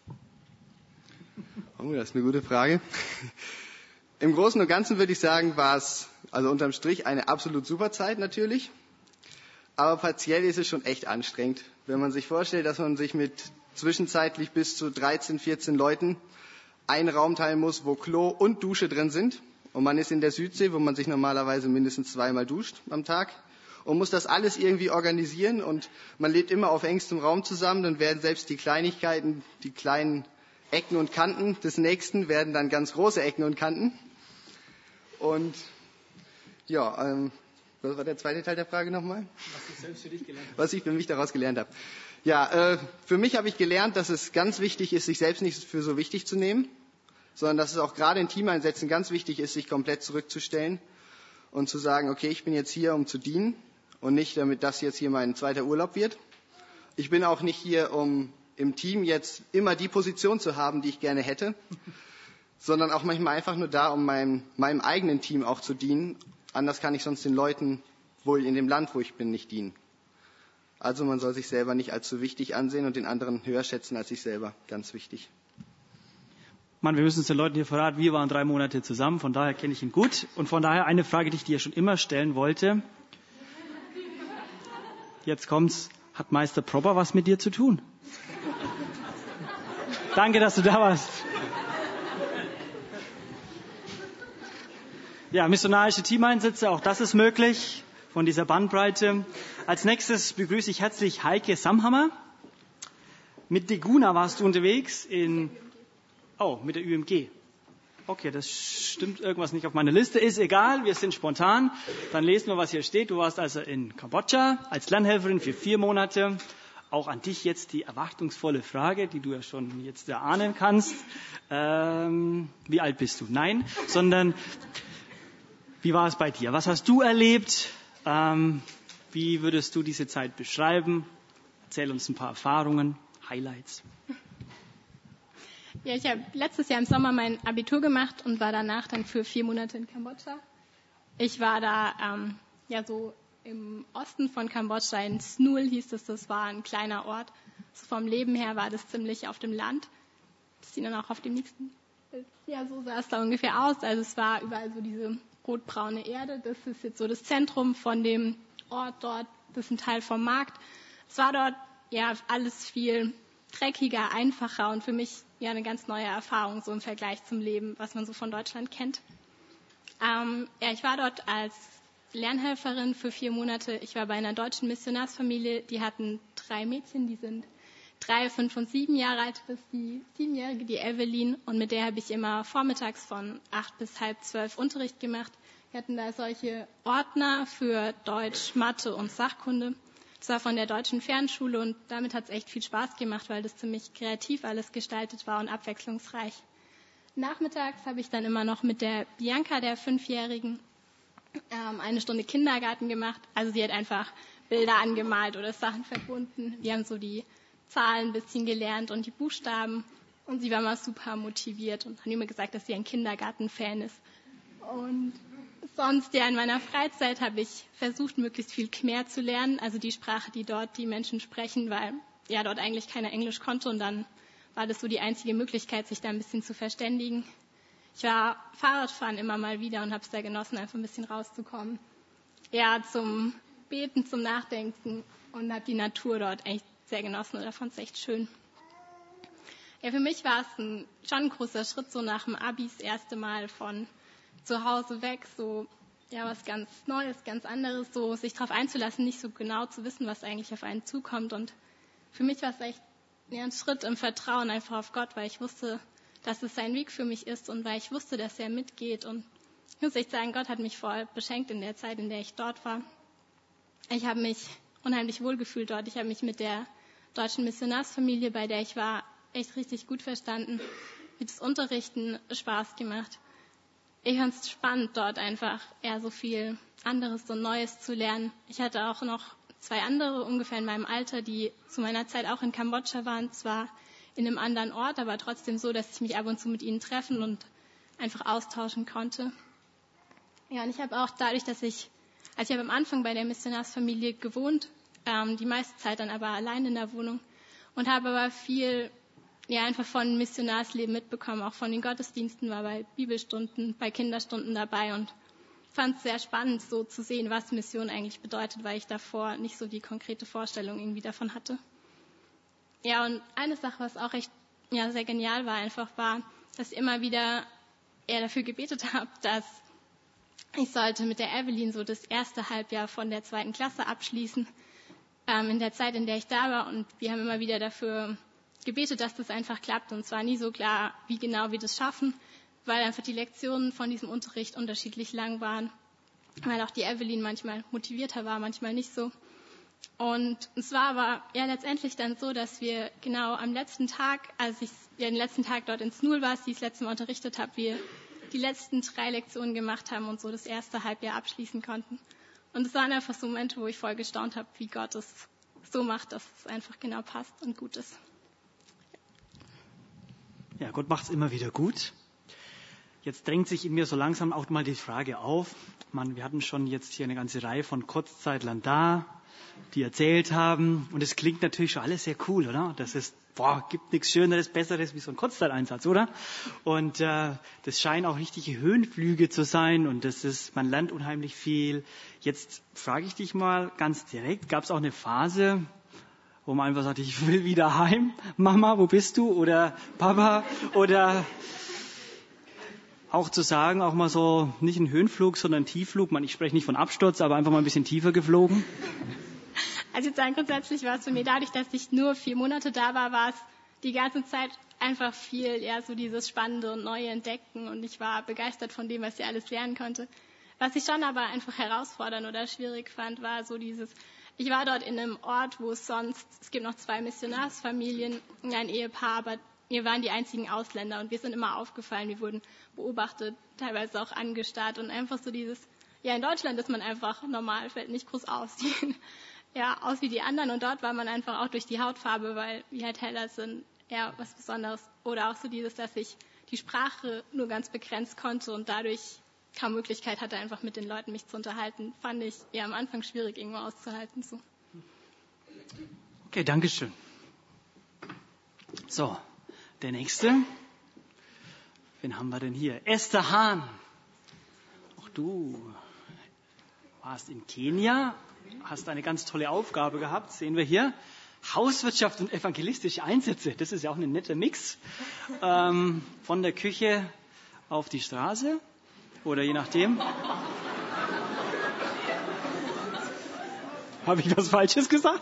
Oh, das ist eine gute Frage. Im Großen und Ganzen würde ich sagen, war es also unterm Strich eine absolut super Zeit natürlich. Aber partiell ist es schon echt anstrengend. Wenn man sich vorstellt, dass man sich mit zwischenzeitlich bis zu dreizehn, vierzehn Leuten einen Raum teilen muss, wo Klo und Dusche drin sind. Und man ist in der Südsee, wo man sich normalerweise mindestens zweimal duscht am Tag. Und muss das alles irgendwie organisieren. Und man lebt immer auf engstem Raum zusammen. Dann werden selbst die Kleinigkeiten, die kleinen Ecken und Kanten des Nächsten, werden dann ganz große Ecken und Kanten. Und ja, ähm, was war der zweite Teil der Frage nochmal? Was du selbst für dich gelernt hast. Was ich für mich daraus gelernt habe. Ja, äh, für mich habe ich gelernt, dass es ganz wichtig ist, sich selbst nicht für so wichtig zu nehmen, sondern dass es auch gerade in Teameinsätzen ganz wichtig ist, sich komplett zurückzustellen und zu sagen, okay, ich bin jetzt hier, um zu dienen und nicht, damit das jetzt hier mein zweiter Urlaub wird. Ich bin auch nicht hier, um im Team jetzt immer die Position zu haben, die ich gerne hätte, sondern auch manchmal einfach nur da, um meinem, meinem eigenen Team auch zu dienen. Anders kann ich sonst den Leuten wohl in dem Land, wo ich bin, nicht dienen. Also man soll sich selber nicht als so wichtig ansehen und den anderen höher schätzen als sich selber. Ganz wichtig. Mann, wir müssen es den Leuten hier verraten, wir waren drei Monate zusammen, von daher kenne ich ihn gut. Und von daher eine Frage, die ich dir schon immer stellen wollte. Jetzt kommt's, hat Meister Propper was mit dir zu tun? Danke, dass du da warst. Ja, missionarische Teameinsätze, auch das ist möglich von dieser Bandbreite. Als nächstes begrüße ich herzlich Heike Samhammer. Mit Deguna warst du unterwegs in, oh, mit der Ü M G. Okay, das stimmt irgendwas nicht auf meiner Liste. Ist egal, wir sind spontan. Dann lesen wir, was hier steht. Du warst also in Kambodscha als Lernhelferin für vier Monate. Auch an dich jetzt die erwartungsvolle Frage, die du ja schon jetzt erahnen kannst. Ähm, wie alt bist du? Nein, sondern wie war es bei dir? Was hast du erlebt? Ähm, wie würdest du diese Zeit beschreiben? Erzähl uns ein paar Erfahrungen, Highlights. Ja, ich habe letztes Jahr im Sommer mein Abitur gemacht und war danach dann für vier Monate in Kambodscha. Ich war da ähm, ja so im Osten von Kambodscha, in Snul hieß es, das war ein kleiner Ort. So vom Leben her war das ziemlich auf dem Land. Das sieht dann auch auf dem nächsten Bild. Ja, so sah es da ungefähr aus. Also es war überall so diese rotbraune Erde. Das ist jetzt so das Zentrum von dem Ort dort. Das ist ein Teil vom Markt. Es war dort ja alles viel dreckiger, einfacher und für mich ja eine ganz neue Erfahrung so im Vergleich zum Leben, was man so von Deutschland kennt. Ähm, ja, ich war dort als Lernhelferin für vier Monate. Ich war bei einer deutschen Missionarsfamilie, die hatten drei Mädchen, die sind drei, fünf und sieben Jahre alt, bis die siebenjährige, die Evelyn, und mit der habe ich immer vormittags von acht bis halb zwölf Unterricht gemacht. Wir hatten da solche Ordner für Deutsch, Mathe und Sachkunde. Das war von der Deutschen Fernschule und damit hat es echt viel Spaß gemacht, weil das ziemlich kreativ alles gestaltet war und abwechslungsreich. Nachmittags habe ich dann immer noch mit der Bianca, der Fünfjährigen, ähm, eine Stunde Kindergarten gemacht. Also sie hat einfach Bilder angemalt oder Sachen verbunden. Wir haben so die Zahlen ein bisschen gelernt und die Buchstaben. Und sie war mal super motiviert und hat immer gesagt, dass sie ein Kindergarten-Fan ist. Und sonst, ja, in meiner Freizeit habe ich versucht, möglichst viel Khmer zu lernen, also die Sprache, die dort die Menschen sprechen, weil ja dort eigentlich keiner Englisch konnte und dann war das so die einzige Möglichkeit, sich da ein bisschen zu verständigen. Ich war Fahrradfahren immer mal wieder und habe es sehr genossen, einfach ein bisschen rauszukommen. Ja, zum Beten, zum Nachdenken und habe die Natur dort echt sehr genossen und fand es echt schön. Ja, für mich war es ein, schon ein großer Schritt, so nach dem Abi das erste Mal von zu Hause weg, so ja was ganz Neues, ganz anderes, so sich darauf einzulassen, nicht so genau zu wissen, was eigentlich auf einen zukommt. Und für mich war es echt ja, ein Schritt im Vertrauen einfach auf Gott, weil ich wusste, dass es sein Weg für mich ist und weil ich wusste, dass er mitgeht. Und ich muss echt sagen, Gott hat mich voll beschenkt in der Zeit, in der ich dort war. Ich habe mich unheimlich wohlgefühlt dort. Ich habe mich mit der deutschen Missionarsfamilie, bei der ich war, echt richtig gut verstanden. Mit das Unterrichten Spaß gemacht. Ich fand es spannend, dort einfach eher so viel anderes und Neues zu lernen. Ich hatte auch noch zwei andere ungefähr in meinem Alter, die zu meiner Zeit auch in Kambodscha waren, zwar in einem anderen Ort, aber trotzdem so, dass ich mich ab und zu mit ihnen treffen und einfach austauschen konnte. Ja, und ich habe auch dadurch, dass ich, also ich habe am Anfang bei der Missionarsfamilie gewohnt, ähm, die meiste Zeit dann aber allein in der Wohnung und habe aber viel ja einfach von Missionarsleben mitbekommen, auch von den Gottesdiensten, war bei Bibelstunden, bei Kinderstunden dabei und fand es sehr spannend, so zu sehen, was Mission eigentlich bedeutet, weil ich davor nicht so die konkrete Vorstellung irgendwie davon hatte. Ja, und eine Sache, was auch echt ja, sehr genial war, einfach war, dass ich immer wieder eher dafür gebetet habe, dass ich sollte mit der Evelyn so das erste Halbjahr von der zweiten Klasse abschließen, ähm, in der Zeit, in der ich da war. Und wir haben immer wieder dafür gebetet, dass das einfach klappt. Und zwar nie so klar, wie genau wir das schaffen, weil einfach die Lektionen von diesem Unterricht unterschiedlich lang waren, weil auch die Evelyn manchmal motivierter war, manchmal nicht so. Und es war aber ja letztendlich dann so, dass wir genau am letzten Tag, als ich ja, den letzten Tag dort in Snul war, die ich das letzte Mal unterrichtet habe, wir die letzten drei Lektionen gemacht haben und so das erste Halbjahr abschließen konnten. Und es waren einfach so Momente, wo ich voll gestaunt habe, wie Gott es so macht, dass es einfach genau passt und gut ist. Ja, Gott macht es immer wieder gut. Jetzt drängt sich in mir so langsam auch mal die Frage auf. Man, wir hatten schon jetzt hier eine ganze Reihe von Kurzzeitlern da, die erzählt haben. Und es klingt natürlich schon alles sehr cool, oder? Das ist, boah, gibt nichts Schöneres, Besseres wie so ein Kurzzeiteinsatz, oder? Und äh, das scheinen auch richtige Höhenflüge zu sein. Und das ist, man lernt unheimlich viel. Jetzt frage ich dich mal ganz direkt, gab es auch eine Phase, wo man einfach sagt, ich will wieder heim. Mama, wo bist du? Oder Papa? Oder auch zu sagen, auch mal so, nicht ein Höhenflug, sondern ein Tiefflug. Man, ich spreche nicht von Absturz, aber einfach mal ein bisschen tiefer geflogen. Also jetzt sagen, grundsätzlich war es für mich dadurch, dass ich nur vier Monate da war, war es die ganze Zeit einfach viel, ja, so dieses Spannende und Neue entdecken. Und ich war begeistert von dem, was ich alles lernen konnte. Was ich schon aber einfach herausfordernd oder schwierig fand, war so dieses, ich war dort in einem Ort, wo es sonst, es gibt noch zwei Missionarsfamilien, ein Ehepaar, aber wir waren die einzigen Ausländer und wir sind immer aufgefallen, wir wurden beobachtet, teilweise auch angestarrt und einfach so dieses, ja, in Deutschland ist man einfach normal, fällt nicht groß aussehen, ja, aus wie die anderen und dort war man einfach auch durch die Hautfarbe, weil wir halt heller sind, ja, was Besonderes oder auch so dieses, dass ich die Sprache nur ganz begrenzt konnte und dadurch kaum Möglichkeit hatte, einfach mit den Leuten mich zu unterhalten. Fand ich eher am Anfang schwierig, irgendwo auszuhalten. So. Okay, danke schön. So, der nächste. Wen haben wir denn hier? Esther Hahn. Auch du warst in Kenia, hast eine ganz tolle Aufgabe gehabt, sehen wir hier. Hauswirtschaft und evangelistische Einsätze, das ist ja auch ein netter Mix. Ähm, von der Küche auf die Straße oder je nachdem. Habe ich was Falsches gesagt?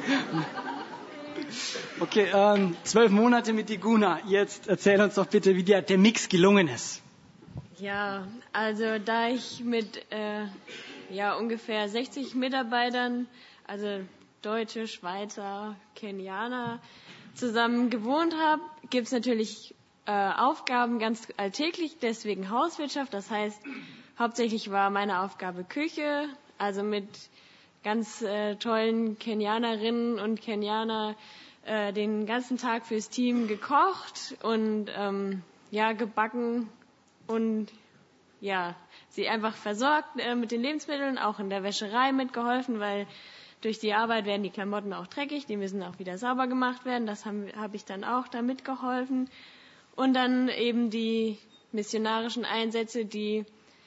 Okay, ähm, zwölf Monate mit Iguna. Jetzt erzähl uns doch bitte, wie dir der Mix gelungen ist. Ja, also da ich mit äh, ja, ungefähr sechzig Mitarbeitern, also Deutsche, Schweizer, Kenianer, zusammen gewohnt habe, gibt es natürlich äh, Aufgaben ganz alltäglich, deswegen Hauswirtschaft. Das heißt, hauptsächlich war meine Aufgabe Küche, also mit ganz äh, tollen Kenianerinnen und Kenianer äh, den ganzen Tag fürs Team gekocht und ähm, ja gebacken und ja sie einfach versorgt äh, mit den Lebensmitteln, auch in der Wäscherei mitgeholfen, weil durch die Arbeit werden die Klamotten auch dreckig, die müssen auch wieder sauber gemacht werden. Das habe hab ich dann auch da mitgeholfen. Und dann eben die missionarischen Einsätze, die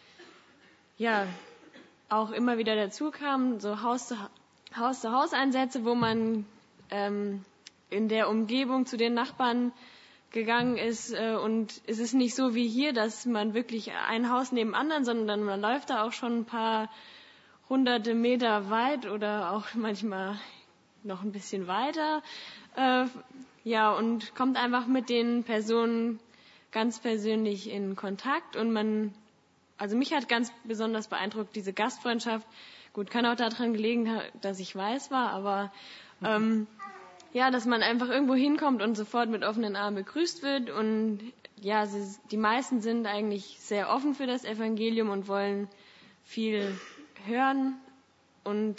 ja auch immer wieder dazu kamen, so Haus-zu-Haus-Einsätze, wo man ähm, in der Umgebung zu den Nachbarn gegangen ist. Äh, und es ist nicht so wie hier, dass man wirklich ein Haus neben dem anderen, sondern man läuft da auch schon ein paar hunderte Meter weit oder auch manchmal noch ein bisschen weiter. Äh, ja, und kommt einfach mit den Personen ganz persönlich in Kontakt. Und man, also mich hat ganz besonders beeindruckt diese Gastfreundschaft. Gut, kann auch daran gelegen, dass ich weiß war, aber ähm, ja, dass man einfach irgendwo hinkommt und sofort mit offenen Armen begrüßt wird. Und ja, sie, die meisten sind eigentlich sehr offen für das Evangelium und wollen viel hören. Und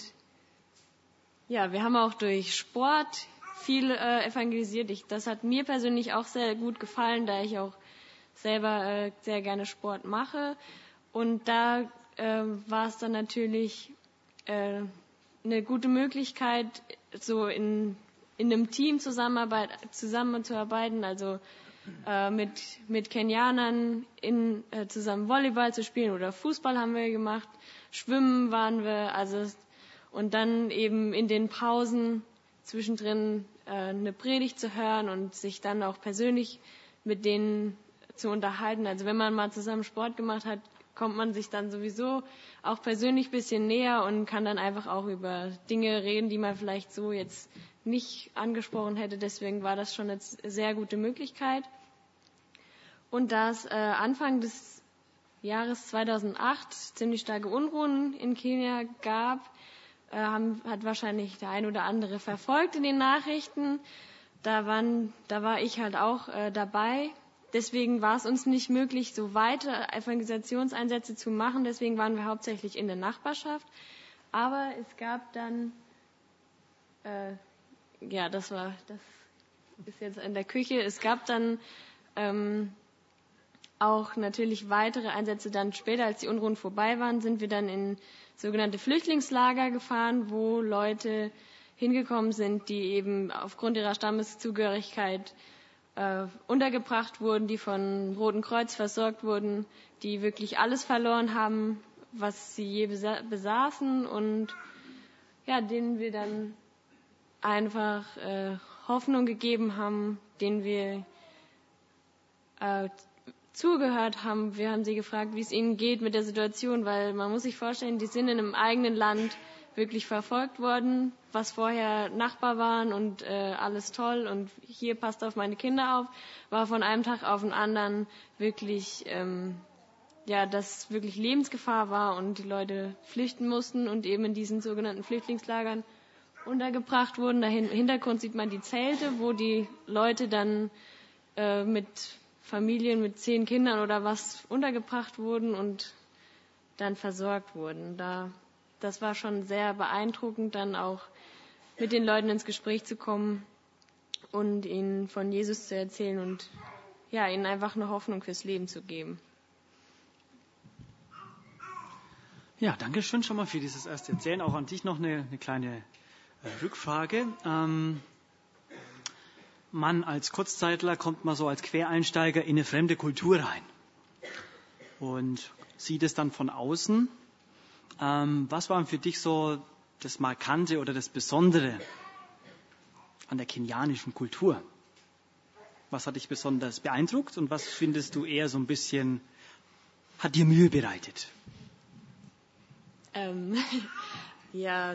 ja, wir haben auch durch Sport viel äh, evangelisiert. Ich, das hat mir persönlich auch sehr gut gefallen, da ich auch selber äh, sehr gerne Sport mache. Und da äh, war es dann natürlich äh, eine gute Möglichkeit, so in, in einem Team zusammenarbeit, zusammenzuarbeiten, also äh, mit, mit Kenianern in, äh, zusammen Volleyball zu spielen oder Fußball haben wir gemacht, Schwimmen waren wir, also und dann eben in den Pausen zwischendrin äh, eine Predigt zu hören und sich dann auch persönlich mit denen zu unterhalten. Also wenn man mal zusammen Sport gemacht hat, kommt man sich dann sowieso auch persönlich ein bisschen näher und kann dann einfach auch über Dinge reden, die man vielleicht so jetzt nicht angesprochen hätte. Deswegen war das schon eine sehr gute Möglichkeit. Und da es äh, Anfang des Jahres zweitausendacht ziemlich starke Unruhen in Kenia gab, äh, haben, hat wahrscheinlich der ein oder andere verfolgt in den Nachrichten. Da, waren, da war ich halt auch äh, dabei. Deswegen war es uns nicht möglich, so weitere Evangelisationseinsätze zu machen. Deswegen waren wir hauptsächlich in der Nachbarschaft. Aber es gab dann, äh, ja, das war, das ist jetzt in der Küche. Es gab dann ähm, auch natürlich weitere Einsätze. Dann später, als die Unruhen vorbei waren, sind wir dann in sogenannte Flüchtlingslager gefahren, wo Leute hingekommen sind, die eben aufgrund ihrer Stammeszugehörigkeit äh, untergebracht wurden, die von Roten Kreuz versorgt wurden, die wirklich alles verloren haben, was sie je besa- besaßen und ja, denen wir dann einfach äh, Hoffnung gegeben haben, denen wir äh, zugehört haben. Wir haben sie gefragt, wie es ihnen geht mit der Situation, weil man muss sich vorstellen, die sind in einem eigenen Land wirklich verfolgt worden, was vorher Nachbar waren und äh, alles toll und hier passt auf meine Kinder auf, war von einem Tag auf den anderen wirklich, ähm, ja, dass wirklich Lebensgefahr war und die Leute flüchten mussten und eben in diesen sogenannten Flüchtlingslagern untergebracht wurden. Da im Hintergrund sieht man die Zelte, wo die Leute dann äh, mit Familien mit zehn Kindern oder was untergebracht wurden und dann versorgt wurden. Da, das war schon sehr beeindruckend, dann auch mit den Leuten ins Gespräch zu kommen und ihnen von Jesus zu erzählen und ja, ihnen einfach eine Hoffnung fürs Leben zu geben. Ja, danke schön schon mal für dieses erste Erzählen. Auch an dich noch eine, eine kleine äh, Rückfrage. Ähm, man als Kurzzeitler kommt mal so als Quereinsteiger in eine fremde Kultur rein und sieht es dann von außen. Ähm, was war für dich so das Markante oder das Besondere an der kenianischen Kultur? Was hat dich besonders beeindruckt und was findest du eher so ein bisschen, hat dir Mühe bereitet? Ähm, ja,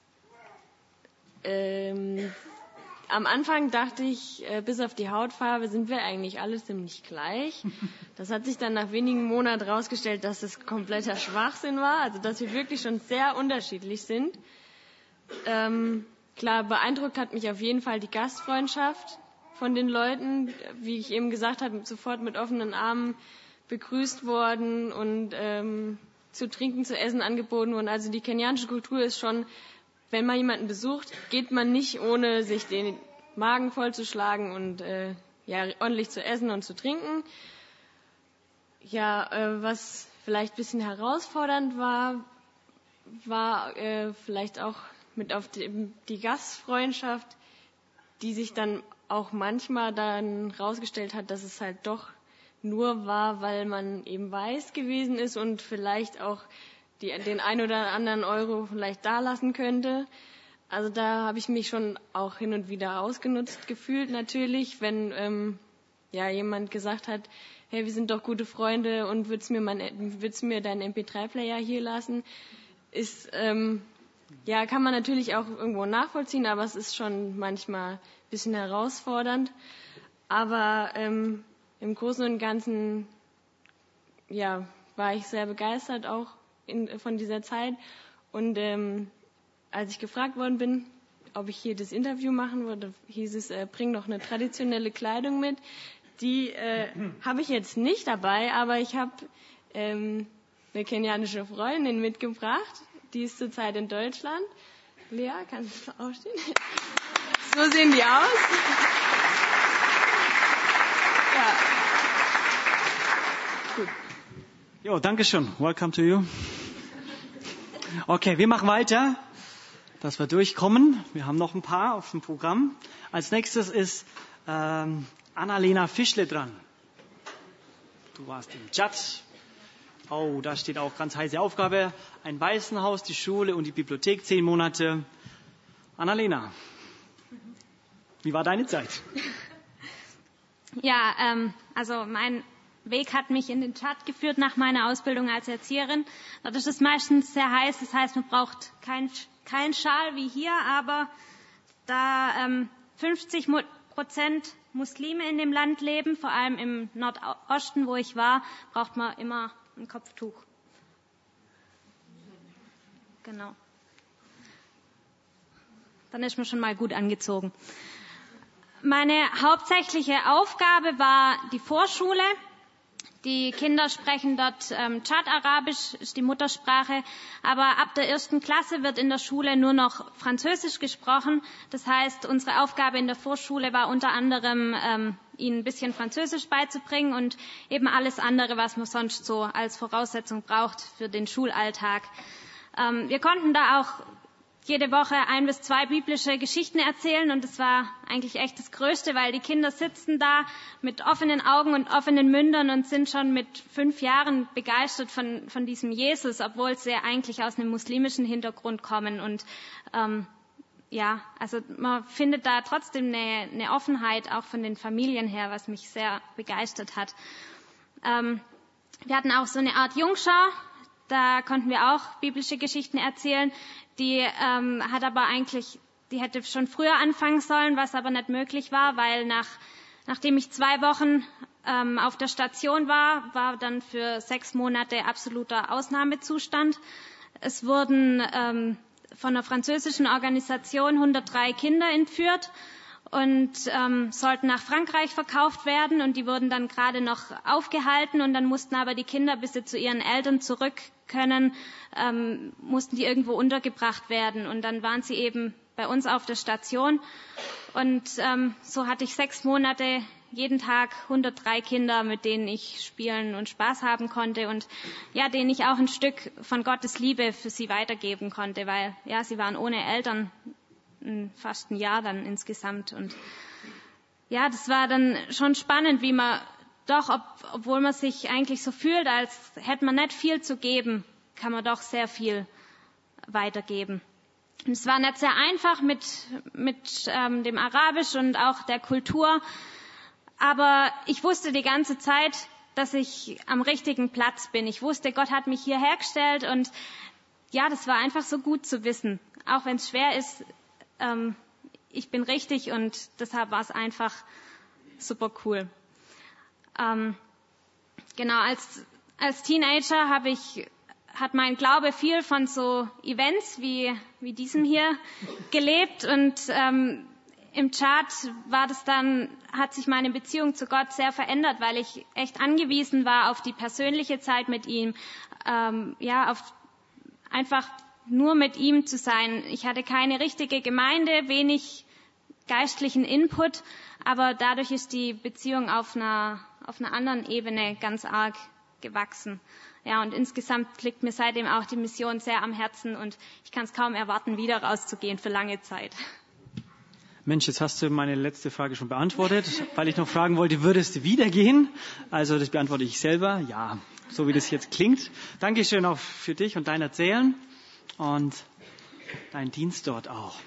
ähm, am Anfang dachte ich, äh, bis auf die Hautfarbe sind wir eigentlich alle ziemlich gleich. Das hat sich dann nach wenigen Monaten herausgestellt, dass es kompletter Schwachsinn war, also dass wir wirklich schon sehr unterschiedlich sind. Ähm, klar, beeindruckt hat mich auf jeden Fall die Gastfreundschaft von den Leuten, wie ich eben gesagt habe, sofort mit offenen Armen begrüßt worden und ähm, zu trinken, zu essen angeboten worden. Also die kenianische Kultur ist schon, wenn man jemanden besucht, geht man nicht, ohne sich den Magen vollzuschlagen und äh, ja, ordentlich zu essen und zu trinken. Ja, äh, was vielleicht ein bisschen herausfordernd war, war äh, vielleicht auch mit auf die, die Gastfreundschaft, die sich dann auch manchmal dann rausgestellt hat, dass es halt doch nur war, weil man eben weiß gewesen ist und vielleicht auch die, den ein oder anderen Euro vielleicht da lassen könnte. Also da habe ich mich schon auch hin und wieder ausgenutzt gefühlt natürlich, wenn ähm, ja jemand gesagt hat, hey, wir sind doch gute Freunde und würdest mir, mein, würdest mir deinen M P drei Player hier lassen, ist ähm, ja kann man natürlich auch irgendwo nachvollziehen, aber es ist schon manchmal ein bisschen herausfordernd. Aber ähm, im Großen und Ganzen ja, war ich sehr begeistert auch in, von dieser Zeit. Und ähm, als ich gefragt worden bin, ob ich hier das Interview machen würde, hieß es, äh, bring noch eine traditionelle Kleidung mit. Die äh, habe ich jetzt nicht dabei, aber ich habe ähm, eine kenianische Freundin mitgebracht. Die ist zurzeit in Deutschland. Lea, kannst du aufstehen? So sehen die aus. Ja. Gut. Jo, danke schön. Welcome to you. Okay, wir machen weiter, dass wir durchkommen. Wir haben noch ein paar auf dem Programm. Als nächstes ist ähm, Annalena Fischle dran. Du warst im Tschad. Oh, da steht auch ganz heiße Aufgabe. Ein Waisenhaus, die Schule und die Bibliothek, zehn Monate. Annalena, wie war deine Zeit? Ja, ähm, also mein Weg hat mich in den Tschad geführt nach meiner Ausbildung als Erzieherin. Dort ist es meistens sehr heiß, das heißt, man braucht keinen kein Schal wie hier, aber da ähm, fünfzig Prozent Muslime in dem Land leben, vor allem im Nordosten, wo ich war, braucht man immer ein Kopftuch. Genau. Dann ist man schon mal gut angezogen. Meine hauptsächliche Aufgabe war die Vorschule. Die Kinder sprechen dort ähm, Tschad-Arabisch, ist die Muttersprache, aber ab der ersten Klasse wird in der Schule nur noch Französisch gesprochen. Das heißt, unsere Aufgabe in der Vorschule war unter anderem, ähm, ihnen ein bisschen Französisch beizubringen und eben alles andere, was man sonst so als Voraussetzung braucht für den Schulalltag. Ähm, wir konnten da auch jede Woche ein bis zwei biblische Geschichten erzählen und das war eigentlich echt das Größte, weil die Kinder sitzen da mit offenen Augen und offenen Mündern und sind schon mit fünf Jahren begeistert von, von diesem Jesus, obwohl sie eigentlich aus einem muslimischen Hintergrund kommen und ähm, ja, also man findet da trotzdem eine, eine Offenheit auch von den Familien her, was mich sehr begeistert hat. Ähm, wir hatten auch so eine Art Jungschau, da konnten wir auch biblische Geschichten erzählen. Die ähm, hat aber eigentlich, die hätte schon früher anfangen sollen, was aber nicht möglich war, weil nach, nachdem ich zwei Wochen ähm, auf der Station war, war dann für sechs Monate absoluter Ausnahmezustand. Es wurden ähm, von einer französischen Organisation hundertdrei Kinder entführt und ähm, sollten nach Frankreich verkauft werden und die wurden dann gerade noch aufgehalten und dann mussten aber die Kinder, bis sie zu ihren Eltern zurück können, ähm, mussten die irgendwo untergebracht werden und dann waren sie eben bei uns auf der Station und ähm, so hatte ich sechs Monate jeden Tag hundertdrei Kinder, mit denen ich spielen und Spaß haben konnte und ja, denen ich auch ein Stück von Gottes Liebe für sie weitergeben konnte, weil ja, sie waren ohne Eltern fast ein Jahr dann insgesamt und ja, das war dann schon spannend, wie man doch, ob, obwohl man sich eigentlich so fühlt, als hätte man nicht viel zu geben, kann man doch sehr viel weitergeben. Und es war nicht sehr einfach mit, mit ähm, dem Arabisch und auch der Kultur, aber ich wusste die ganze Zeit, dass ich am richtigen Platz bin. Ich wusste, Gott hat mich hierher gestellt und ja, das war einfach so gut zu wissen, auch wenn es schwer ist. Ähm, ich bin richtig und deshalb war es einfach super cool. Ähm, genau, als, als Teenager habe ich, hat mein Glaube viel von so Events wie, wie diesem hier gelebt und ähm, im Chart war das dann, hat sich meine Beziehung zu Gott sehr verändert, weil ich echt angewiesen war auf die persönliche Zeit mit ihm, ähm, ja, auf einfach nur mit ihm zu sein. Ich hatte keine richtige Gemeinde, wenig geistlichen Input, aber dadurch ist die Beziehung auf einer, auf einer anderen Ebene ganz arg gewachsen. Ja, und insgesamt liegt mir seitdem auch die Mission sehr am Herzen und ich kann es kaum erwarten, wieder rauszugehen für lange Zeit. Mensch, jetzt hast du meine letzte Frage schon beantwortet, weil ich noch fragen wollte, würdest du wieder gehen? Also das beantworte ich selber, ja, so wie das jetzt klingt. Dankeschön auch für dich und dein Erzählen und dein Dienst dort auch.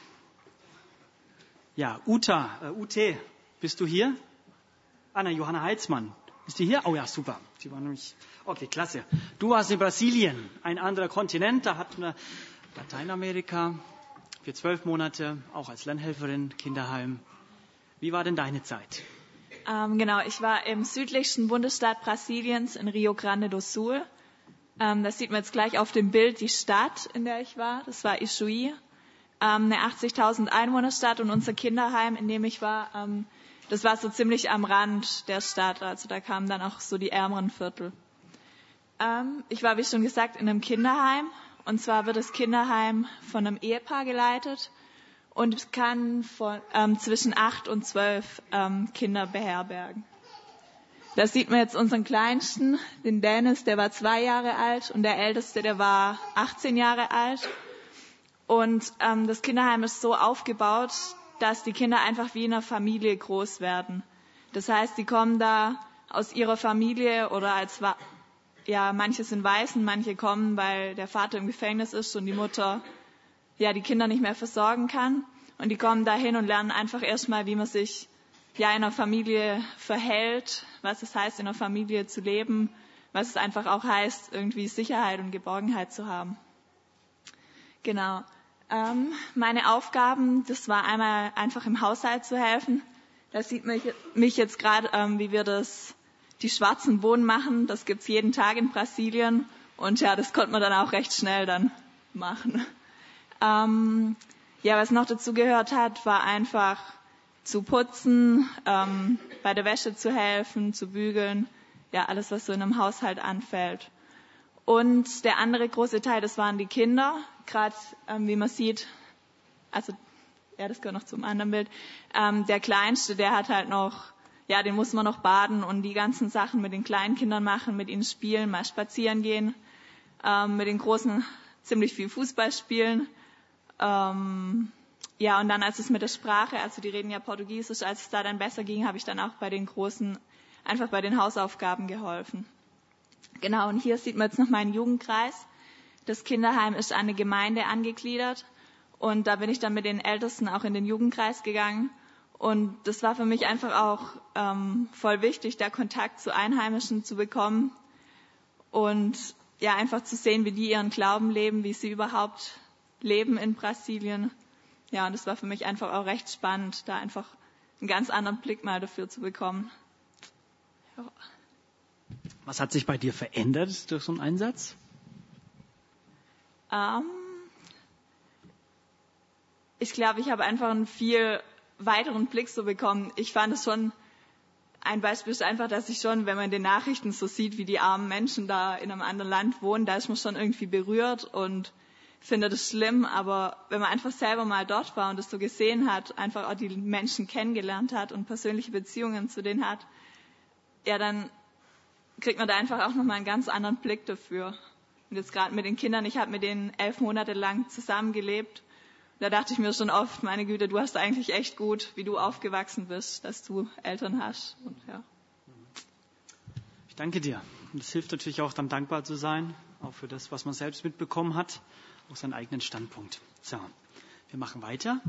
Ja, Uta, äh, Ute, bist du hier? Anna Johanna Heitzmann, ist die hier? Oh ja, super. Die war nämlich, okay, klasse. Du warst in Brasilien, ein anderer Kontinent, da hatten wir Lateinamerika für zwölf Monate, auch als Lernhelferin, Kinderheim. Wie war denn deine Zeit? Ähm, genau, ich war im südlichsten Bundesstaat Brasiliens in Rio Grande do Sul. Ähm, das sieht man jetzt gleich auf dem Bild, die Stadt, in der ich war. Das war Ijuí. Eine achtzigtausend Einwohnerstadt und unser Kinderheim, in dem ich war, ähm, das war so ziemlich am Rand der Stadt. Also da kamen dann auch so die ärmeren Viertel. Ähm, ich war, wie schon gesagt, in einem Kinderheim. Und zwar wird das Kinderheim von einem Ehepaar geleitet und es kann von, ähm, zwischen acht und zwölf ähm, Kinder beherbergen. Da sieht man jetzt unseren Kleinsten, den Dennis, der war zwei Jahre alt und der Älteste, der war achtzehn Jahre alt. Und ähm, das Kinderheim ist so aufgebaut, dass die Kinder einfach wie in einer Familie groß werden. Das heißt, die kommen da aus ihrer Familie oder als, ja, manche sind Waisen, manche kommen, weil der Vater im Gefängnis ist und die Mutter, ja, die Kinder nicht mehr versorgen kann. Und die kommen da hin und lernen einfach erstmal, wie man sich, ja, in einer Familie verhält, was es heißt, in einer Familie zu leben, was es einfach auch heißt, irgendwie Sicherheit und Geborgenheit zu haben. Genau. Ähm, meine Aufgaben, das war einmal einfach im Haushalt zu helfen. Da sieht man mich jetzt gerade, ähm, wie wir das, die schwarzen Bohnen machen. Das gibt's jeden Tag in Brasilien. Und ja, das konnte man dann auch recht schnell dann machen. Ähm, ja, was noch dazu gehört hat, war einfach zu putzen, ähm, bei der Wäsche zu helfen, zu bügeln. Ja, alles, was so in einem Haushalt anfällt. Und der andere große Teil, das waren die Kinder, gerade ähm, wie man sieht, also ja, das gehört noch zum anderen Bild, ähm, der Kleinste, der hat halt noch, ja, den muss man noch baden und die ganzen Sachen mit den kleinen Kindern machen, mit ihnen spielen, mal spazieren gehen, ähm, mit den Großen ziemlich viel Fußball spielen. Ähm, ja, und dann als es mit der Sprache, also die reden ja Portugiesisch, als es da dann besser ging, habe ich dann auch bei den Großen einfach bei den Hausaufgaben geholfen. Genau, und hier sieht man jetzt noch meinen Jugendkreis. Das Kinderheim ist an eine Gemeinde angegliedert und da bin ich dann mit den Ältesten auch in den Jugendkreis gegangen. Und das war für mich einfach auch ähm, voll wichtig, da Kontakt zu Einheimischen zu bekommen und ja, einfach zu sehen, wie die ihren Glauben leben, wie sie überhaupt leben in Brasilien. Ja, und das war für mich einfach auch recht spannend, da einfach einen ganz anderen Blick mal dafür zu bekommen. Ja. Was hat sich bei dir verändert durch so einen Einsatz? Ähm, ich glaube, ich habe einfach einen viel weiteren Blick so bekommen. Ich fand es schon, ein Beispiel ist einfach, dass ich schon, wenn man in den Nachrichten so sieht, wie die armen Menschen da in einem anderen Land wohnen, da ist man schon irgendwie berührt und finde das schlimm, aber wenn man einfach selber mal dort war und das so gesehen hat, einfach auch die Menschen kennengelernt hat und persönliche Beziehungen zu denen hat, ja, dann kriegt man da einfach auch nochmal einen ganz anderen Blick dafür. Und jetzt gerade mit den Kindern, ich habe mit denen elf Monate lang zusammengelebt. Da dachte ich mir schon oft, meine Güte, du hast eigentlich echt gut, wie du aufgewachsen bist, dass du Eltern hast. Und, ja. Ich danke dir. Und es hilft natürlich auch, dann dankbar zu sein, auch für das, was man selbst mitbekommen hat, auch seinen eigenen Standpunkt. So, wir machen weiter.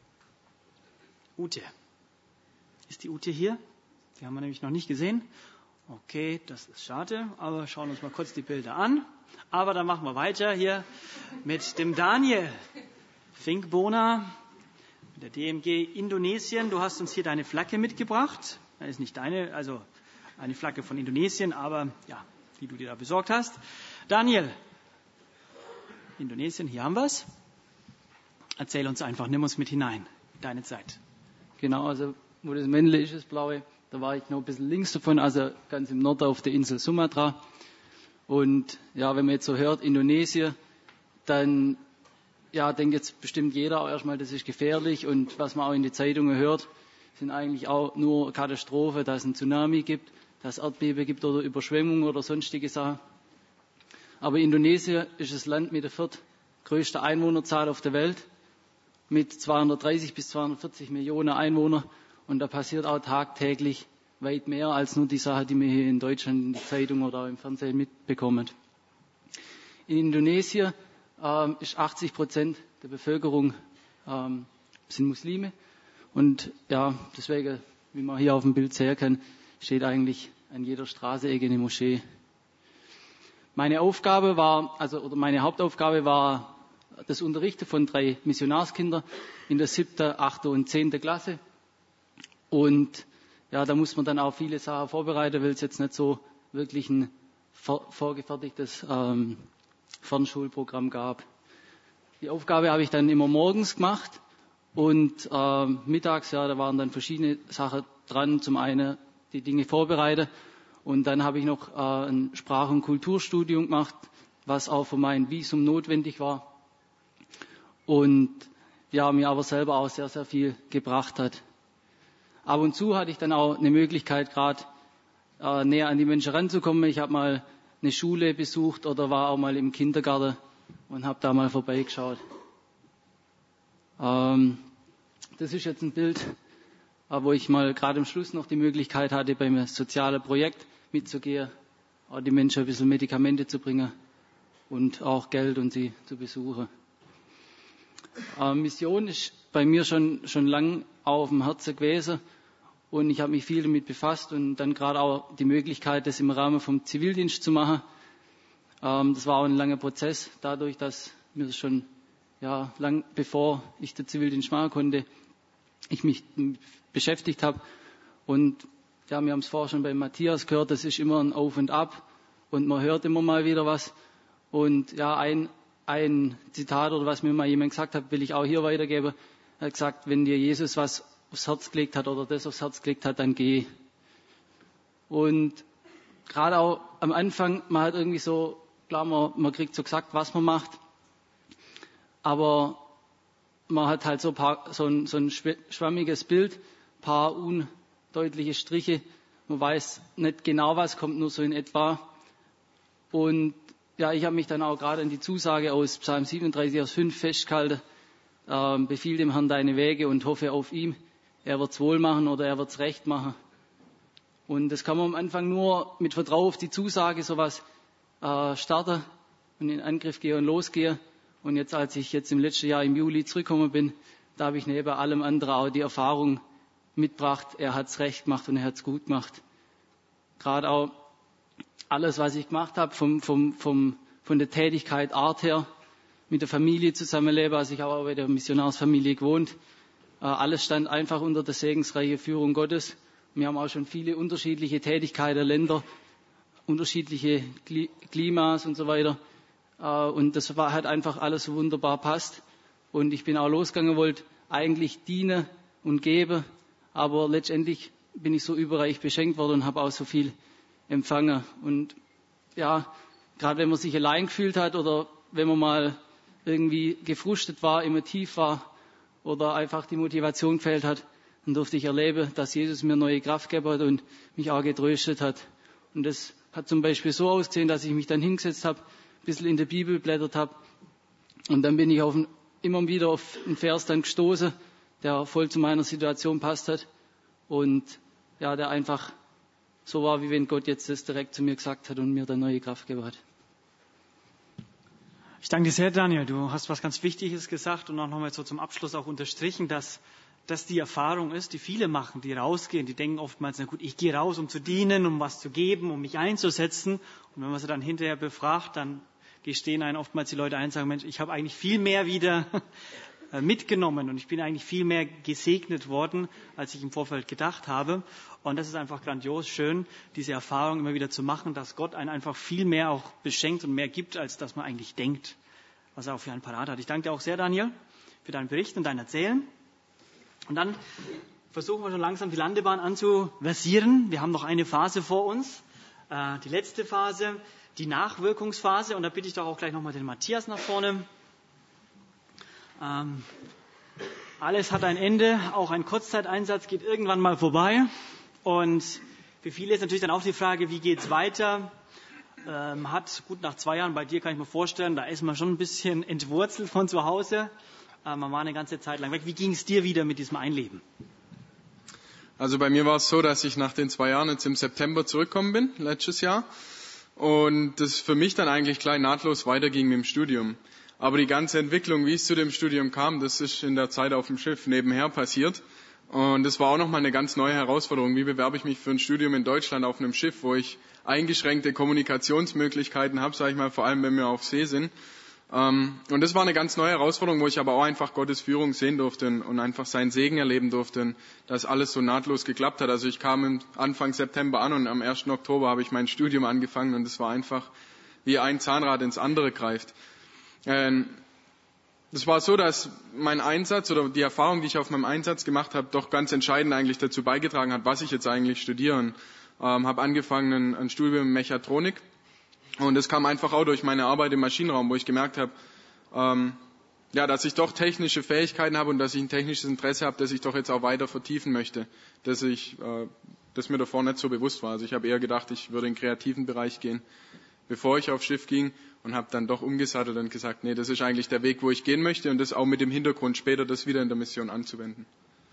Ute. Ist die Ute hier? Die haben wir nämlich noch nicht gesehen. Okay, das ist schade, aber schauen uns mal kurz die Bilder an. Aber dann machen wir weiter hier mit dem Daniel Finkbona, mit der D M G Indonesien. Du hast uns hier deine Flagge mitgebracht. Das ist nicht deine, also eine Flagge von Indonesien, aber ja, die du dir da besorgt hast. Daniel, Indonesien, hier haben wir es. Erzähl uns einfach, nimm uns mit hinein, deine Zeit. Genau, also wo das Männle ist, das Blaue, da war ich noch ein bisschen links davon, also ganz im Norden auf der Insel Sumatra. Und ja, wenn man jetzt so hört, Indonesien, dann ja, denkt jetzt bestimmt jeder auch erstmal, das ist gefährlich. Und was man auch in den Zeitungen hört, sind eigentlich auch nur Katastrophen, dass es einen Tsunami gibt, dass es Erdbeben gibt oder Überschwemmungen oder sonstige Sachen. Aber Indonesien ist das Land mit der viertgrößten Einwohnerzahl auf der Welt, mit zweihundertdreißig bis zweihundertvierzig Millionen Einwohnern. Und da passiert auch tagtäglich weit mehr als nur die Sache, die wir hier in Deutschland in der Zeitung oder auch im Fernsehen mitbekommen. In Indonesien ähm, ist achtzig Prozent der Bevölkerung ähm, sind Muslime. Und ja, deswegen, wie man hier auf dem Bild sehen kann, steht eigentlich an jeder Straßenecke eine Moschee. Meine Aufgabe war, also oder meine Hauptaufgabe war das Unterrichten von drei Missionarskindern in der siebten, achten und zehnten Klasse. Und ja, da muss man dann auch viele Sachen vorbereiten, weil es jetzt nicht so wirklich ein vor, vorgefertigtes ähm, Fernschulprogramm gab. Die Aufgabe habe ich dann immer morgens gemacht und äh, mittags, ja, da waren dann verschiedene Sachen dran. Zum einen die Dinge vorbereiten und dann habe ich noch äh, ein Sprach- und Kulturstudium gemacht, was auch für mein Visum notwendig war und ja, mir aber selber auch sehr, sehr viel gebracht hat. Ab und zu hatte ich dann auch eine Möglichkeit, gerade äh, näher an die Menschen ranzukommen. Ich habe mal eine Schule besucht oder war auch mal im Kindergarten und habe da mal vorbeigeschaut. Ähm, das ist jetzt ein Bild, äh, wo ich mal gerade am Schluss noch die Möglichkeit hatte, beim sozialen Projekt mitzugehen, auch die Menschen ein bisschen Medikamente zu bringen und auch Geld und sie zu besuchen. Äh, Mission ist bei mir schon, schon lang auf dem Herzen gewesen und ich habe mich viel damit befasst und dann gerade auch die Möglichkeit, das im Rahmen vom Zivildienst zu machen. Ähm, das war auch ein langer Prozess, dadurch, dass mir das schon ja, lang bevor ich den Zivildienst machen konnte, ich mich beschäftigt habe. Und ja, wir haben es vorher schon bei Matthias gehört, das ist immer ein Auf und Ab und man hört immer mal wieder was. Und ja, ein, ein Zitat oder was mir mal jemand gesagt hat, will ich auch hier weitergeben. Er hat gesagt, wenn dir Jesus was aufs Herz gelegt hat oder das aufs Herz gelegt hat, dann geh. Und gerade auch am Anfang, man hat irgendwie so, klar, man, man kriegt so gesagt, was man macht, aber man hat halt so, ein paar, so, ein, so ein schwammiges Bild, ein paar undeutliche Striche, man weiß nicht genau, was kommt, nur so in etwa. Und ja, ich habe mich dann auch gerade an die Zusage aus Psalm siebenunddreißig, Vers fünf festgehalten, ähm, befiehl dem Herrn deine Wege und hoffe auf ihm. Er wird's wohl machen oder er wird's recht machen. Und das kann man am Anfang nur mit Vertrauen auf die Zusage sowas äh, starten und in Angriff gehen und losgehen. Und jetzt, als ich jetzt im letzten Jahr im Juli zurückgekommen bin, da habe ich neben allem anderen auch die Erfahrung mitgebracht, er hat's recht gemacht und er hat's gut gemacht. Gerade auch alles, was ich gemacht habe, vom, vom, vom, von der Tätigkeit Art her, mit der Familie zusammenleben, also ich habe auch bei der Missionarsfamilie gewohnt. Äh, alles stand einfach unter der segensreichen Führung Gottes. Wir haben auch schon viele unterschiedliche Tätigkeiten, Länder, unterschiedliche Klimas und so weiter. Äh, und das war, hat einfach alles so wunderbar passt. Und ich bin auch losgegangen, wollte eigentlich dienen und geben, aber letztendlich bin ich so überreich beschenkt worden und habe auch so viel empfangen. Und ja, gerade wenn man sich allein gefühlt hat oder wenn man mal irgendwie gefrustet war, immer tief war oder einfach die Motivation gefehlt hat, dann durfte ich erleben, dass Jesus mir neue Kraft gegeben hat und mich auch getröstet hat. Und das hat zum Beispiel so ausgesehen, dass ich mich dann hingesetzt habe, ein bisschen in der Bibel blättert habe und dann bin ich auf ein, immer wieder auf einen Vers dann gestoßen, der voll zu meiner Situation passt hat und ja, der einfach so war, wie wenn Gott jetzt das direkt zu mir gesagt hat und mir dann neue Kraft gegeben hat. Ich danke dir sehr, Daniel. Du hast was ganz Wichtiges gesagt und auch nochmal so zum Abschluss auch unterstrichen, dass das die Erfahrung ist, die viele machen, die rausgehen. Die denken oftmals, na gut, ich gehe raus, um zu dienen, um was zu geben, um mich einzusetzen. Und wenn man sie dann hinterher befragt, dann gestehen einen oftmals die Leute ein und sagen, Mensch, ich habe eigentlich viel mehr wieder mitgenommen und ich bin eigentlich viel mehr gesegnet worden, als ich im Vorfeld gedacht habe. Und das ist einfach grandios schön, diese Erfahrung immer wieder zu machen, dass Gott einen einfach viel mehr auch beschenkt und mehr gibt, als dass man eigentlich denkt, was er auch für einen parat hat. Ich danke dir auch sehr, Daniel, für deinen Bericht und dein Erzählen. Und dann versuchen wir schon langsam die Landebahn anzuversieren. Wir haben noch eine Phase vor uns, äh, die letzte Phase, die Nachwirkungsphase. Und da bitte ich doch auch gleich nochmal den Matthias nach vorne. Ähm, alles hat ein Ende, auch ein Kurzzeiteinsatz geht irgendwann mal vorbei. Und für viele ist natürlich dann auch die Frage, wie geht's weiter? Ähm, hat gut nach zwei Jahren, bei dir kann ich mir vorstellen, da ist man schon ein bisschen entwurzelt von zu Hause. Äh, man war eine ganze Zeit lang weg. Wie ging es dir wieder mit diesem Einleben? Also bei mir war es so, dass ich nach den zwei Jahren jetzt im September zurückgekommen bin, letztes Jahr. Und das für mich dann eigentlich gleich nahtlos weiterging mit dem Studium. Aber die ganze Entwicklung, wie es zu dem Studium kam, das ist in der Zeit auf dem Schiff nebenher passiert. Und das war auch nochmal eine ganz neue Herausforderung. Wie bewerbe ich mich für ein Studium in Deutschland auf einem Schiff, wo ich eingeschränkte Kommunikationsmöglichkeiten habe, sage ich mal, vor allem wenn wir auf See sind. Und das war eine ganz neue Herausforderung, wo ich aber auch einfach Gottes Führung sehen durfte und einfach seinen Segen erleben durfte, dass alles so nahtlos geklappt hat. Also ich kam Anfang September an und am ersten Oktober habe ich mein Studium angefangen und es war einfach wie ein Zahnrad ins andere greift. Das war so, dass mein Einsatz oder die Erfahrung, die ich auf meinem Einsatz gemacht habe, doch ganz entscheidend eigentlich dazu beigetragen hat, was ich jetzt eigentlich studiere. Und, ähm, habe angefangen ein, ein Studium in Mechatronik und das kam einfach auch durch meine Arbeit im Maschinenraum, wo ich gemerkt habe, ähm, ja, dass ich doch technische Fähigkeiten habe und dass ich ein technisches Interesse habe, das ich doch jetzt auch weiter vertiefen möchte, dass ich, äh, das mir davor nicht so bewusst war. Also ich habe eher gedacht, ich würde in den kreativen Bereich gehen, bevor ich aufs Schiff ging. Und habe dann doch umgesattelt und gesagt, nee, das ist eigentlich der Weg, wo ich gehen möchte und das auch mit dem Hintergrund, später das wieder in der Mission anzuwenden.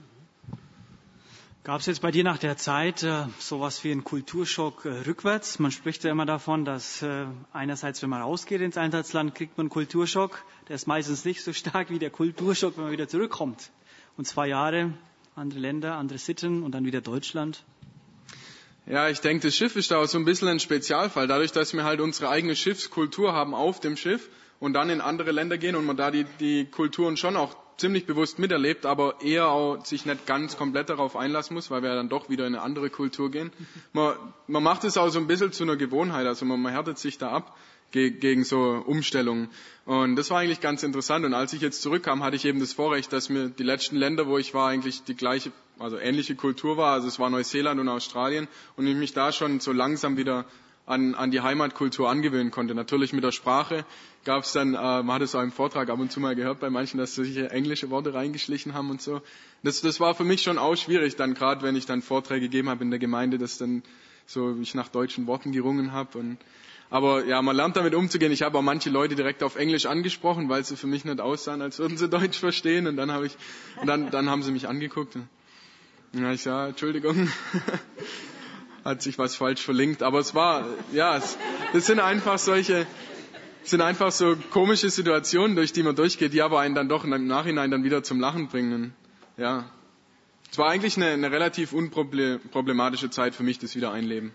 Gab es jetzt bei dir nach der Zeit äh, sowas wie einen Kulturschock äh, rückwärts? Man spricht ja immer davon, dass äh, einerseits, wenn man rausgeht ins Einsatzland, kriegt man einen Kulturschock. Der ist meistens nicht so stark wie der Kulturschock, wenn man wieder zurückkommt. Und zwei Jahre, andere Länder, andere Sitten und dann wieder Deutschland. Ja, ich denke, das Schiff ist da auch so ein bisschen ein Spezialfall. Dadurch, dass wir halt unsere eigene Schiffskultur haben auf dem Schiff und dann in andere Länder gehen und man da die, die Kulturen schon auch ziemlich bewusst miterlebt, aber eher auch sich nicht ganz komplett darauf einlassen muss, weil wir dann doch wieder in eine andere Kultur gehen. Man, man macht es auch so ein bisschen zu einer Gewohnheit, also man, man härtet sich da ab ge, gegen so Umstellungen. Und das war eigentlich ganz interessant. Und als ich jetzt zurückkam, hatte ich eben das Vorrecht, dass mir die letzten Länder, wo ich war, eigentlich die gleiche, also ähnliche Kultur war. Also es war Neuseeland und Australien und ich mich da schon so langsam wieder an, an die Heimatkultur angewöhnen konnte. Natürlich mit der Sprache gab es dann, äh, man hat es auch im Vortrag ab und zu mal gehört bei manchen, dass sich englische Worte reingeschlichen haben und so. Das, das war für mich schon auch schwierig, dann gerade wenn ich dann Vorträge gegeben habe in der Gemeinde, dass dann so ich nach deutschen Worten gerungen habe. Und aber ja, man lernt damit umzugehen. Ich habe auch manche Leute direkt auf Englisch angesprochen, weil sie für mich nicht aussahen, als würden sie Deutsch verstehen. Und dann habe ich, und dann, dann haben sie mich angeguckt. Und dann habe ich gesagt, Entschuldigung, hat sich was falsch verlinkt. Aber es war, ja, es, das sind einfach solche, sind einfach so komische Situationen, durch die man durchgeht, die aber einen dann doch im Nachhinein dann wieder zum Lachen bringen. Ja, es war eigentlich eine, eine relativ unproblematische Zeit für mich, das Wiedereinleben.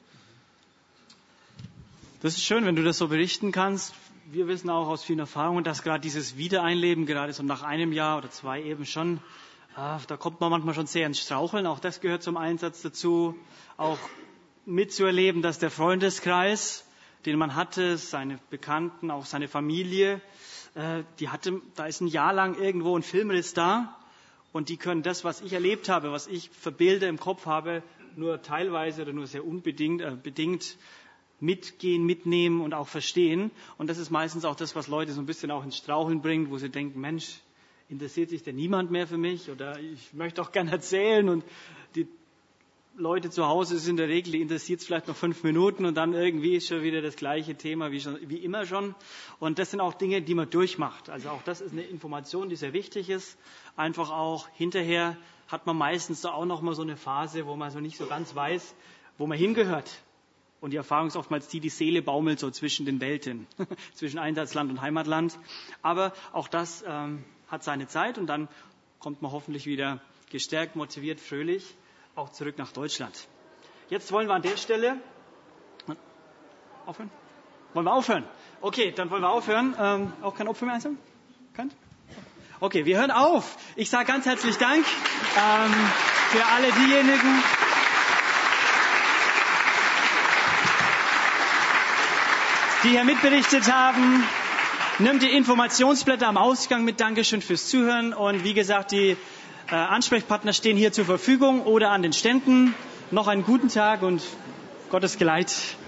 Das ist schön, wenn du das so berichten kannst. Wir wissen auch aus vielen Erfahrungen, dass gerade dieses Wiedereinleben, gerade so nach einem Jahr oder zwei eben schon, ah, da kommt man manchmal schon sehr ins Straucheln. Auch das gehört zum Einsatz dazu. Auch mitzuerleben, dass der Freundeskreis, den man hatte, seine Bekannten, auch seine Familie, äh, die hatte, da ist ein Jahr lang irgendwo ein Filmriss da und die können das, was ich erlebt habe, was ich für Bilder im Kopf habe, nur teilweise oder nur sehr unbedingt äh, bedingt mitgehen, mitnehmen und auch verstehen. Und das ist meistens auch das, was Leute so ein bisschen auch ins Straucheln bringt, wo sie denken, Mensch, interessiert sich denn niemand mehr für mich? Oder ich möchte auch gerne erzählen. Und die Leute zu Hause ist in der Regel, interessiert es vielleicht noch fünf Minuten und dann irgendwie ist schon wieder das gleiche Thema wie, schon, wie immer schon. Und das sind auch Dinge, die man durchmacht. Also auch das ist eine Information, die sehr wichtig ist. Einfach auch hinterher hat man meistens so auch noch mal so eine Phase, wo man so nicht so ganz weiß, wo man hingehört. Und die Erfahrung ist oftmals die, die Seele baumelt so zwischen den Welten, zwischen Einsatzland und Heimatland. Aber auch das ähm, hat seine Zeit und dann kommt man hoffentlich wieder gestärkt, motiviert, fröhlich auch zurück nach Deutschland. Jetzt wollen wir an der Stelle aufhören. Wollen wir aufhören? Okay, dann wollen wir aufhören. Ähm, auch kein Opfer mehr einzeln? Könnt? Okay, wir hören auf. Ich sage ganz herzlich Dank ähm, für alle diejenigen, die hier mitberichtet haben. Nimmt die Informationsblätter am Ausgang mit. Dankeschön fürs Zuhören. Und wie gesagt, die äh, Ansprechpartner stehen hier zur Verfügung oder an den Ständen. Noch einen guten Tag und Gottes Geleit.